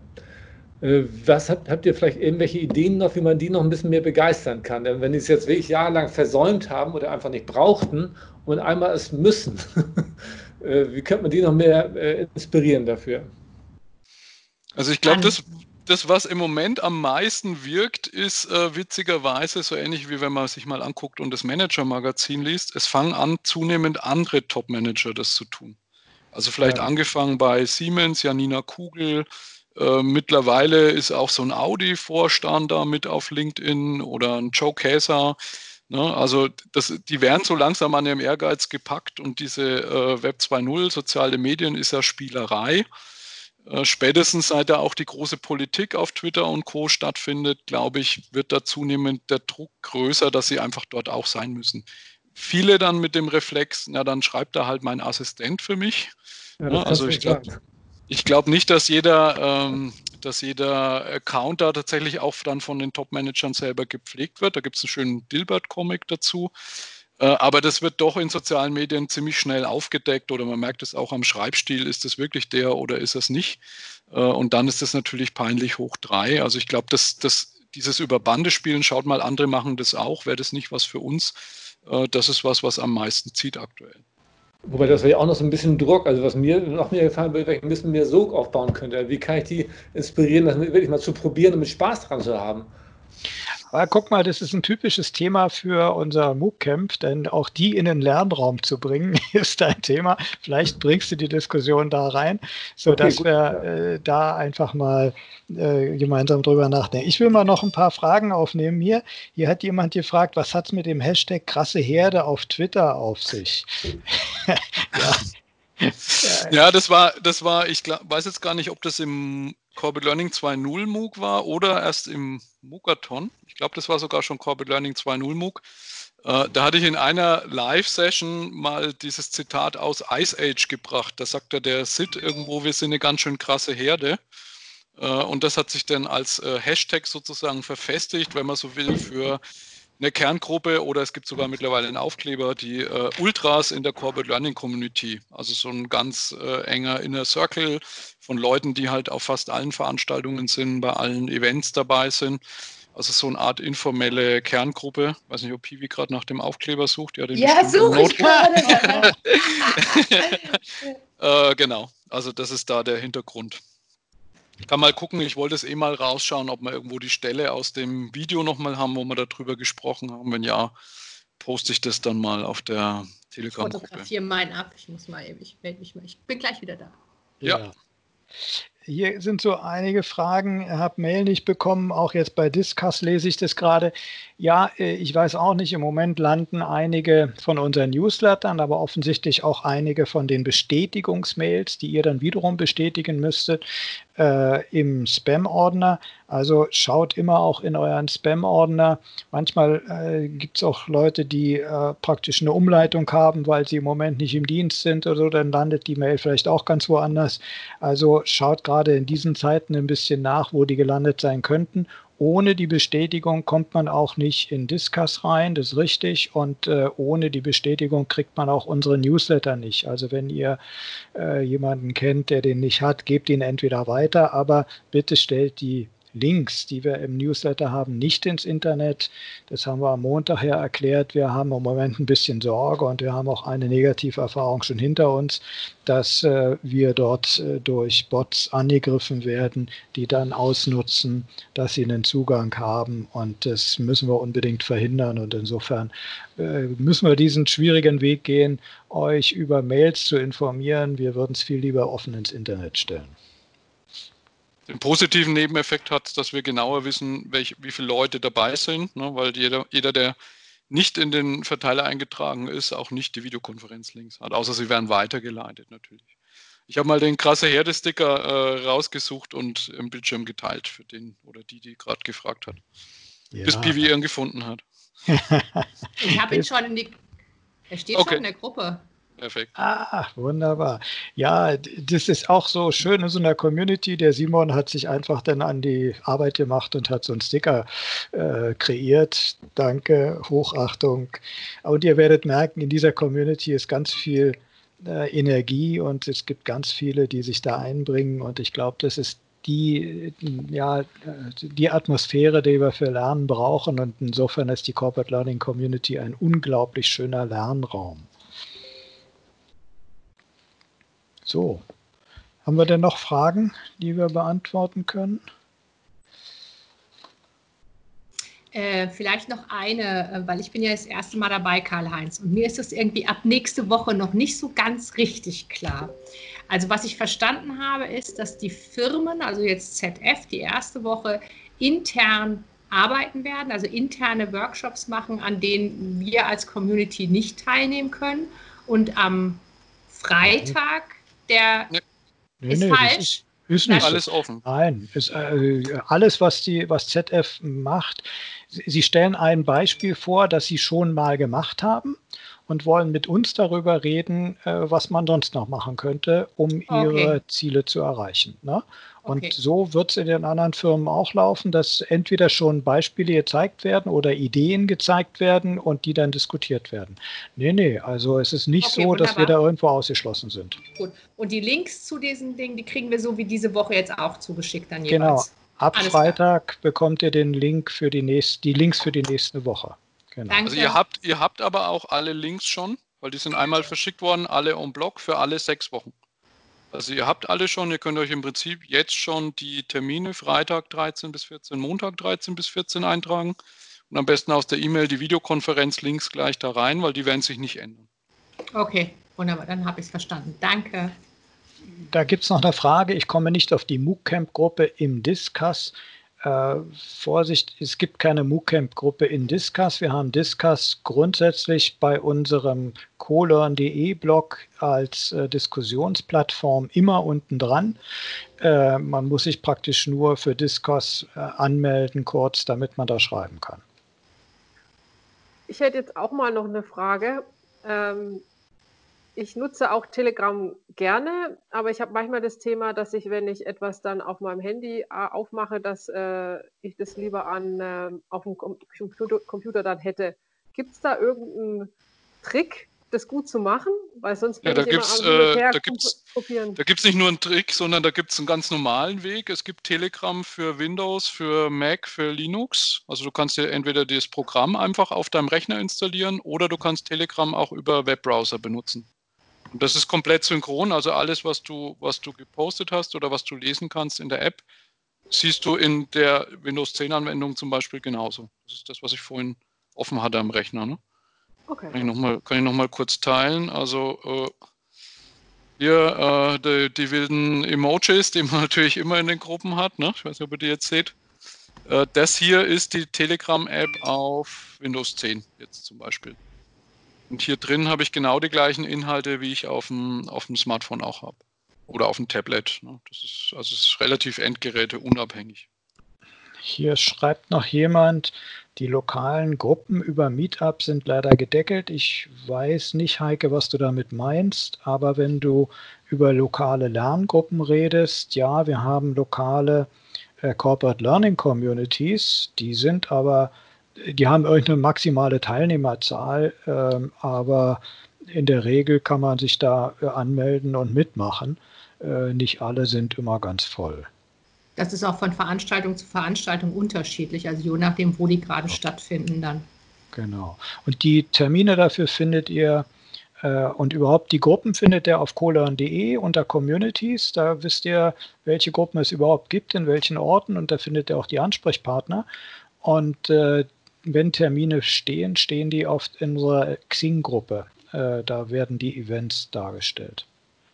D: Was habt, habt ihr vielleicht irgendwelche Ideen noch, wie man die noch ein bisschen mehr begeistern kann? Denn wenn die es jetzt wirklich jahrelang versäumt haben oder einfach nicht brauchten und einmal es müssen, wie könnte man die noch mehr inspirieren dafür?
B: Also ich glaube, das... Das, was im Moment am meisten wirkt, ist äh, witzigerweise so ähnlich wie wenn man sich mal anguckt und das Manager-Magazin liest. Es fangen an, zunehmend andere Top-Manager das zu tun. Also vielleicht ja. angefangen bei Siemens, Janina Kugel. Äh, mittlerweile ist auch so ein Audi-Vorstand da mit auf LinkedIn oder ein Joe Käser. Ne? Also das, die werden so langsam an ihrem Ehrgeiz gepackt und diese äh, Web zwei Punkt null, soziale Medien, ist ja Spielerei. Spätestens seit da auch die große Politik auf Twitter und Co. stattfindet, glaube ich, wird da zunehmend der Druck größer, dass sie einfach dort auch sein müssen. Viele dann mit dem Reflex, na dann schreibt da halt mein Assistent für mich. Ja, ja, also ich glaube ich glaub nicht, dass jeder, ähm, dass jeder Account da tatsächlich auch dann von den Top-Managern selber gepflegt wird. Da gibt es einen schönen Dilbert-Comic dazu. Aber das wird doch in sozialen Medien ziemlich schnell aufgedeckt oder man merkt es auch am Schreibstil, ist das wirklich der oder ist es nicht? Und dann ist das natürlich peinlich hoch drei. Also ich glaube, dass, dass dieses über Bande spielen, schaut mal, andere machen das auch, wäre das nicht was für uns? Das ist was, was am meisten zieht aktuell.
D: Wobei das wäre ja auch noch so ein bisschen Druck, also was mir noch mehr gefallen würde, wenn ich ein bisschen mehr Sog aufbauen könnte. Wie kann ich die inspirieren, das wirklich mal zu probieren und mit Spaß dran zu haben?
A: Aber guck mal, das ist ein typisches Thema für unser MOOC-Camp, denn auch die in den Lernraum zu bringen, ist ein Thema. Vielleicht bringst du die Diskussion da rein, sodass okay, wir äh, da einfach mal äh, gemeinsam drüber nachdenken. Ich will mal noch ein paar Fragen aufnehmen hier. Hier hat jemand gefragt, was hat es mit dem Hashtag krasse Herde auf Twitter auf sich?
B: ja. ja, das war, das war, ich glaub, weiß jetzt gar nicht, ob das im Corporate Learning zwei Punkt null MOOC war oder erst im MOOCathon. Ich glaube, das war sogar schon Corporate Learning zwei Punkt null MOOC. Äh, da hatte ich in einer Live-Session mal dieses Zitat aus Ice Age gebracht. Da sagte der Sid irgendwo, wir sind eine ganz schön krasse Herde. Äh, und das hat sich dann als äh, Hashtag sozusagen verfestigt, wenn man so will, für eine Kerngruppe oder es gibt sogar mittlerweile einen Aufkleber, die äh, Ultras in der Corporate Learning Community. Also so ein ganz äh, enger Inner Circle von Leuten, die halt auf fast allen Veranstaltungen sind, bei allen Events dabei sind. Also so eine Art informelle Kerngruppe. Ich weiß nicht, ob Piwi gerade nach dem Aufkleber sucht. Ja, den
E: ja suche ich gerade.
B: äh, genau, also das ist da der Hintergrund. Ich kann mal gucken, ich wollte es eh mal rausschauen, ob wir irgendwo die Stelle aus dem Video nochmal haben, wo wir darüber gesprochen haben. Wenn ja, poste ich das dann mal auf der Telegram-Gruppe.
E: Ich fotografiere meinen ab, ich muss mal eben, ich melde mich mal, ich bin gleich wieder da.
B: Ja.
A: ja. Hier sind so einige Fragen, ich habe Mail nicht bekommen, auch jetzt bei Discuss lese ich das gerade. Ja, ich weiß auch nicht, im Moment landen einige von unseren Newslettern, aber offensichtlich auch einige von den Bestätigungsmails, die ihr dann wiederum bestätigen müsstet, äh, im Spam-Ordner. Also schaut immer auch in euren Spam-Ordner. Manchmal äh, gibt es auch Leute, die äh, praktisch eine Umleitung haben, weil sie im Moment nicht im Dienst sind oder so, dann landet die Mail vielleicht auch ganz woanders. Also schaut gerade in diesen Zeiten ein bisschen nach, wo die gelandet sein könnten. Ohne die Bestätigung kommt man auch nicht in Discuss rein, das ist richtig. Und äh, ohne die Bestätigung kriegt man auch unsere Newsletter nicht. Also wenn ihr äh, jemanden kennt, der den nicht hat, gebt ihn entweder weiter, aber bitte stellt die Links, die wir im Newsletter haben, nicht ins Internet. Das haben wir am Montag ja erklärt. Wir haben im Moment ein bisschen Sorge und wir haben auch eine negative Erfahrung schon hinter uns, dass äh, wir dort äh, durch Bots angegriffen werden, die dann ausnutzen, dass sie einen Zugang haben. Und das müssen wir unbedingt verhindern. Und insofern äh, müssen wir diesen schwierigen Weg gehen, euch über Mails zu informieren. Wir würden es viel lieber offen ins Internet stellen.
B: Den positiven Nebeneffekt hat, dass wir genauer wissen, welche, wie viele Leute dabei sind, ne, weil jeder, jeder, der nicht in den Verteiler eingetragen ist, auch nicht die Videokonferenzlinks hat, außer sie werden weitergeleitet natürlich. Ich habe mal den krasse Herde-Sticker äh, rausgesucht und im Bildschirm geteilt für den oder die, die gerade gefragt hat, ja. Bis Piwi ihn gefunden hat.
E: Ich habe ihn schon in die, er steht okay. schon in der Gruppe.
B: Perfekt.
A: Ah, wunderbar. Ja, das ist auch so schön in so einer Community. Der Simon hat sich einfach dann an die Arbeit gemacht und hat so einen Sticker äh, kreiert. Danke, Hochachtung. Und ihr werdet merken, in dieser Community ist ganz viel äh, Energie und es gibt ganz viele, die sich da einbringen. Und ich glaube, das ist die, ja, die Atmosphäre, die wir für Lernen brauchen. Und insofern ist die Corporate Learning Community ein unglaublich schöner Lernraum. So, haben wir denn noch Fragen, die wir beantworten können?
E: Äh, vielleicht noch eine, weil ich bin ja das erste Mal dabei, Karl-Heinz, und mir ist das irgendwie ab nächste Woche noch nicht so ganz richtig klar. Also was ich verstanden habe, ist, dass die Firmen, also jetzt Z F, die erste Woche intern arbeiten werden, also interne Workshops machen, an denen wir als Community nicht teilnehmen können, und am Freitag der
B: nee.
E: ist
A: nee,
E: falsch.
A: Ist, ist nicht
B: alles
A: so.
B: offen.
A: Nein, ist, äh, alles, was, die, was Z F macht, sie, sie stellen ein Beispiel vor, das sie schon mal gemacht haben und wollen mit uns darüber reden, äh, was man sonst noch machen könnte, um ihre
E: Okay.
A: Ziele zu erreichen. Ne? Und
E: Okay.
A: so wird es in den anderen Firmen auch laufen, dass entweder schon Beispiele gezeigt werden oder Ideen gezeigt werden und die dann diskutiert werden. Nee, nee, also es ist nicht
E: Okay,
A: so, dass wir
E: wunderbar.
A: da irgendwo ausgeschlossen sind.
E: Gut. Und die Links zu diesen Dingen, die kriegen wir so wie diese Woche jetzt auch zugeschickt dann
A: Genau.
E: jeweils.
A: Ab
E: Alles
A: Freitag klar. bekommt ihr den Link für die nächste, die Links für die nächste Woche. Genau.
E: Danke.
B: Also ihr habt, ihr habt aber auch alle Links schon, weil die sind einmal verschickt worden, alle en bloc für alle sechs Wochen. Also ihr habt alle schon, ihr könnt euch im Prinzip jetzt schon die Termine Freitag dreizehn bis vierzehn, Montag dreizehn bis vierzehn eintragen und am besten aus der E-Mail die Videokonferenz-Links gleich da rein, weil die werden sich nicht ändern.
E: Okay, wunderbar, dann habe ich es verstanden. Danke.
A: Da gibt es noch eine Frage, ich komme nicht auf die MOOC-Camp-Gruppe im Discuss. Äh, Vorsicht, es gibt keine MOOC-Camp-Gruppe in Discuss. Wir haben Discuss grundsätzlich bei unserem colearn punkt de Blog als äh, Diskussionsplattform immer unten dran. Äh, man muss sich praktisch nur für Discuss äh, anmelden, kurz, damit man da schreiben kann.
F: Ich hätte jetzt auch mal noch eine Frage. Ähm, ich nutze auch Telegram gerne, aber ich habe manchmal das Thema, dass ich, wenn ich etwas dann auf meinem Handy äh, aufmache, dass äh, ich das lieber an, äh, auf dem Computer, Computer dann hätte. Gibt es da irgendeinen Trick, das gut zu machen? Weil sonst bin
B: Ja, da
F: ich immer
B: gibt's,
F: am Hin und her
B: äh, da gibt's,
F: kopieren.
B: da gibt's nicht nur einen Trick, sondern da gibt es einen ganz normalen Weg. Es gibt Telegram für Windows, für Mac, für Linux. Also du kannst dir entweder das Programm einfach auf deinem Rechner installieren oder du kannst Telegram auch über Webbrowser benutzen. Und das ist komplett synchron, also alles, was du, was du gepostet hast oder was du lesen kannst in der App, siehst du in der Windows zehn Anwendung zum Beispiel genauso. Das ist das, was ich vorhin offen hatte am Rechner. Ne?
F: Okay.
B: Kann ich nochmal noch mal kurz teilen. Also äh, hier äh, die, die wilden Emojis, die man natürlich immer in den Gruppen hat. Ne? Ich weiß nicht, ob ihr die jetzt seht. Äh, das hier ist die Telegram-App auf Windows zehn jetzt zum Beispiel. Und hier drin habe ich genau die gleichen Inhalte, wie ich auf dem, auf dem Smartphone auch habe. Oder auf dem Tablet. Ne? Das ist, also es ist relativ endgeräteunabhängig.
A: Hier schreibt noch jemand, die lokalen Gruppen über Meetup sind leider gedeckelt. Ich weiß nicht, Heike, was du damit meinst, aber wenn du über lokale Lerngruppen redest, ja, wir haben lokale äh, Corporate Learning Communities, die sind aber, die haben irgendeine maximale Teilnehmerzahl, äh, aber in der Regel kann man sich da äh, anmelden und mitmachen. Äh, nicht alle sind immer ganz voll.
E: Das ist auch von Veranstaltung zu Veranstaltung unterschiedlich, also je nachdem, wo die gerade stattfinden dann.
A: Genau. Und die Termine dafür findet ihr äh, und überhaupt die Gruppen findet ihr auf colearn punkt de unter Communities. Da wisst ihr, welche Gruppen es überhaupt gibt, in welchen Orten, und da findet ihr auch die Ansprechpartner. Und äh, wenn Termine stehen, stehen die oft in unserer Xing-Gruppe. Äh, da werden die Events dargestellt.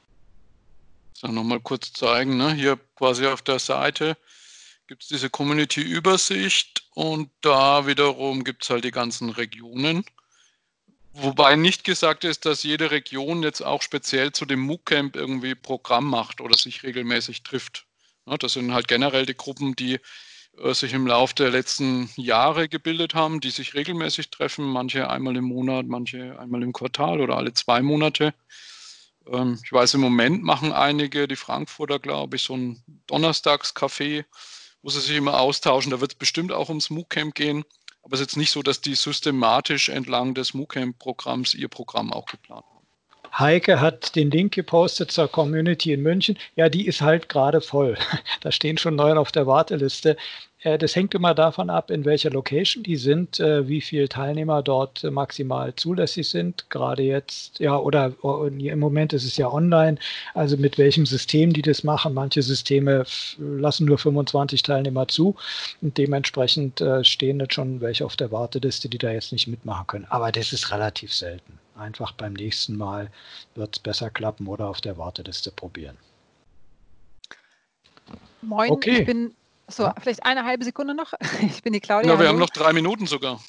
B: So, nochmal kurz zeigen, ne? Hier quasi auf der Seite gibt es diese Community-Übersicht und da wiederum gibt es halt die ganzen Regionen. Wobei nicht gesagt ist, dass jede Region jetzt auch speziell zu dem MOOC-Camp irgendwie Programm macht oder sich regelmäßig trifft. Ja, das sind halt generell die Gruppen, die äh, sich im Laufe der letzten Jahre gebildet haben, die sich regelmäßig treffen, manche einmal im Monat, manche einmal im Quartal oder alle zwei Monate. Ich weiß, im Moment machen einige, die Frankfurter, glaube ich, so ein Donnerstagscafé, wo sie sich immer austauschen. Da wird es bestimmt auch ums MOOC-Camp gehen. Aber es ist jetzt nicht so, dass die systematisch entlang des MOOC-Camp-Programms ihr Programm auch geplant haben.
A: Heike hat den Link gepostet zur Community in München. Ja, die ist halt gerade voll. Da stehen schon neun auf der Warteliste. Das hängt immer davon ab, in welcher Location die sind, wie viele Teilnehmer dort maximal zulässig sind. Gerade jetzt, ja, oder im Moment ist es ja online, also mit welchem System die das machen. Manche Systeme lassen nur fünfundzwanzig Teilnehmer zu und dementsprechend stehen jetzt schon welche auf der Warteliste, die da jetzt nicht mitmachen können. Aber das ist relativ selten. Einfach beim nächsten Mal wird es besser klappen oder auf der Warteliste probieren.
G: Moin,
A: okay.
G: Ich bin, so, ja. Vielleicht eine halbe Sekunde noch. Ich bin die Claudia.
B: Ja, wir
G: hallo.
B: haben noch drei Minuten sogar.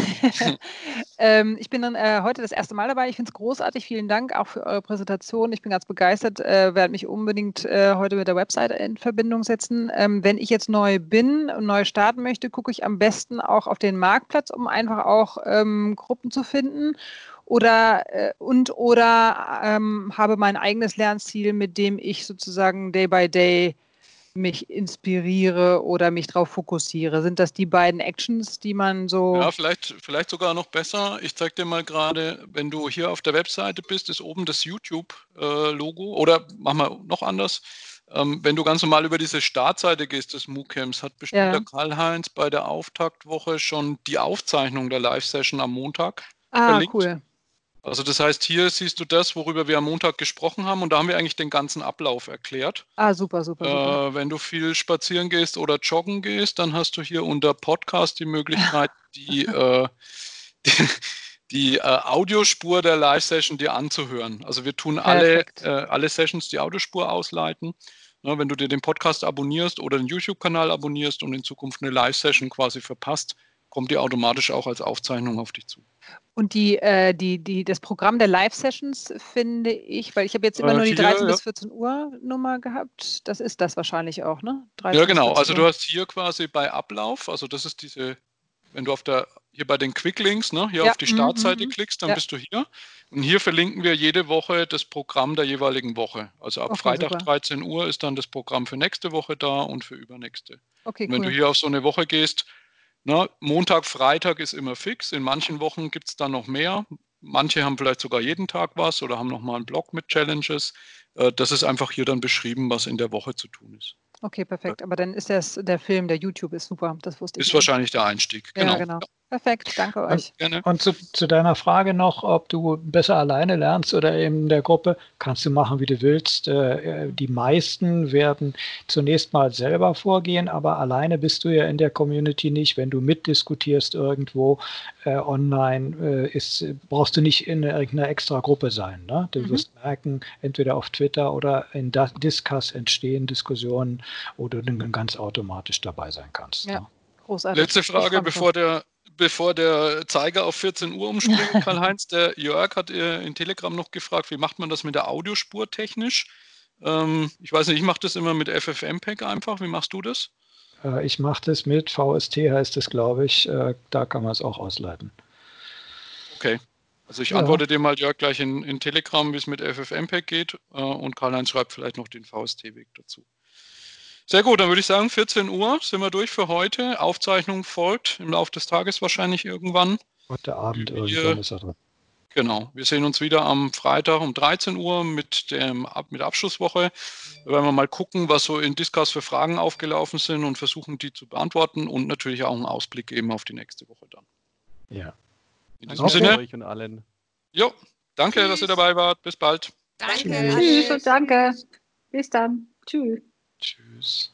G: ähm, ich bin dann äh, heute das erste Mal dabei. Ich finde es großartig. Vielen Dank auch für eure Präsentation. Ich bin ganz begeistert. Äh, werde mich unbedingt äh, heute mit der Website in Verbindung setzen. Ähm, wenn ich jetzt neu bin und neu starten möchte, gucke ich am besten auch auf den Marktplatz, um einfach auch ähm, Gruppen zu finden. Oder äh, und oder ähm, habe mein eigenes Lernziel, mit dem ich sozusagen Day by Day mich inspiriere oder mich darauf fokussiere. Sind das die beiden Actions, die man so...
B: Ja, vielleicht, vielleicht sogar noch besser. Ich zeige dir mal gerade, wenn du hier auf der Webseite bist, ist oben das YouTube-Logo. Äh, oder mach mal noch anders. Ähm, wenn du ganz normal über diese Startseite gehst des MOOC-Camps, hat bestimmt
G: Ja.
B: der Karl-Heinz bei der Auftaktwoche schon die Aufzeichnung der Live-Session am Montag
G: Ah,
B: verlinkt.
G: cool.
B: Also das heißt, hier siehst du das, worüber wir am Montag gesprochen haben, und da haben wir eigentlich den ganzen Ablauf erklärt.
G: Ah, super, super, super.
B: Äh, wenn du viel spazieren gehst oder joggen gehst, dann hast du hier unter Podcast die Möglichkeit, die, äh, die, die äh, Audiospur der Live-Session dir anzuhören. Also wir tun alle, äh, alle Sessions die Audiospur ausleiten. Na, wenn du dir den Podcast abonnierst oder den YouTube-Kanal abonnierst und in Zukunft eine Live-Session quasi verpasst, kommt die automatisch auch als Aufzeichnung auf dich zu.
G: Und die, äh, die, die, das Programm der Live-Sessions finde ich, weil ich habe jetzt immer
B: Äh,
G: nur die
B: hier,
G: dreizehn
B: ja.
G: bis vierzehn Uhr Nummer gehabt. Das ist das wahrscheinlich auch, ne? dreizehn
B: Ja,
G: bis
B: genau.
G: vierzehn
B: Also
G: Uhr.
B: du hast hier quasi bei Ablauf, also das ist diese, wenn du auf der, hier bei den Quicklinks, ne, hier
G: Ja,
B: auf die
G: mhm,
B: Startseite
G: mhm.
B: klickst, dann
G: Ja.
B: bist du hier. Und hier verlinken wir jede Woche das Programm der jeweiligen Woche. Also ab
G: Okay,
B: Freitag
G: super.
B: dreizehn Uhr ist dann das Programm für nächste Woche da und für übernächste.
G: Okay,
B: Und wenn
G: cool.
B: du hier auf so eine Woche gehst, na, Montag, Freitag ist immer fix. In manchen Wochen gibt es dann noch mehr. Manche haben vielleicht sogar jeden Tag was oder haben nochmal einen Blog mit Challenges. Äh, Das ist einfach hier dann beschrieben, was in der Woche zu tun ist.
G: Okay, perfekt. Aber dann ist das der Film, der YouTube ist super. Das wusste ich
B: Ist
G: noch.
B: wahrscheinlich der Einstieg.
G: Ja,
B: Genau.
G: genau.
B: Ja,
G: Perfekt, danke
A: Und,
G: euch.
B: gerne.
A: und zu, zu deiner Frage noch, ob du besser alleine lernst oder in der Gruppe, kannst du machen, wie du willst. Äh, Die meisten werden zunächst mal selber vorgehen, aber alleine bist du ja in der Community nicht. Wenn du mitdiskutierst irgendwo äh, online, äh, ist, brauchst du nicht in irgendeiner extra Gruppe sein. Ne? Du
G: Mhm.
A: wirst merken, entweder auf Twitter oder in Da- Discuss entstehen Diskussionen, wo du dann ganz automatisch dabei sein kannst.
G: Ja.
A: Ne?
G: Großartig.
B: Letzte
G: Ich
B: Frage,
G: freu mich
B: bevor der, bevor der Zeiger auf vierzehn Uhr umspringt, Karl-Heinz. Der Jörg hat äh, in Telegram noch gefragt, wie macht man das mit der Audiospur technisch? Ähm, ich weiß nicht, ich mache das immer mit F F M P E G einfach. Wie machst du das?
A: Äh, ich mache das mit V S T, heißt es, glaube ich. Äh, da kann man es auch ausleiten.
B: Okay. Also ich
A: Ja.
B: antworte dir mal, Jörg, gleich in, in Telegram, wie es mit F F mpeg geht. Äh, und Karl-Heinz schreibt vielleicht noch den V S T-Weg dazu. Sehr gut, dann würde ich sagen, vierzehn Uhr sind wir durch für heute. Aufzeichnung folgt im Laufe des Tages wahrscheinlich irgendwann.
A: Heute Abend
B: Wir-
A: irgendwann ist er drin.
B: Genau, wir sehen uns wieder am Freitag um dreizehn Uhr mit, dem, Ab- mit der Abschlusswoche. Da werden wir mal gucken, was so in Discuss für Fragen aufgelaufen sind und versuchen, die zu beantworten und natürlich auch einen Ausblick geben auf die nächste Woche dann.
A: Ja.
B: In diesem
A: Okay.
B: Sinne,
H: Euch und allen.
B: jo, danke, dass ihr
E: Tschüss.
B: dabei wart. Bis bald.
E: Danke.
A: Tschüss.
I: Tschüss
E: alle.
I: und danke. Bis dann. Tschüss.
A: Tschüss.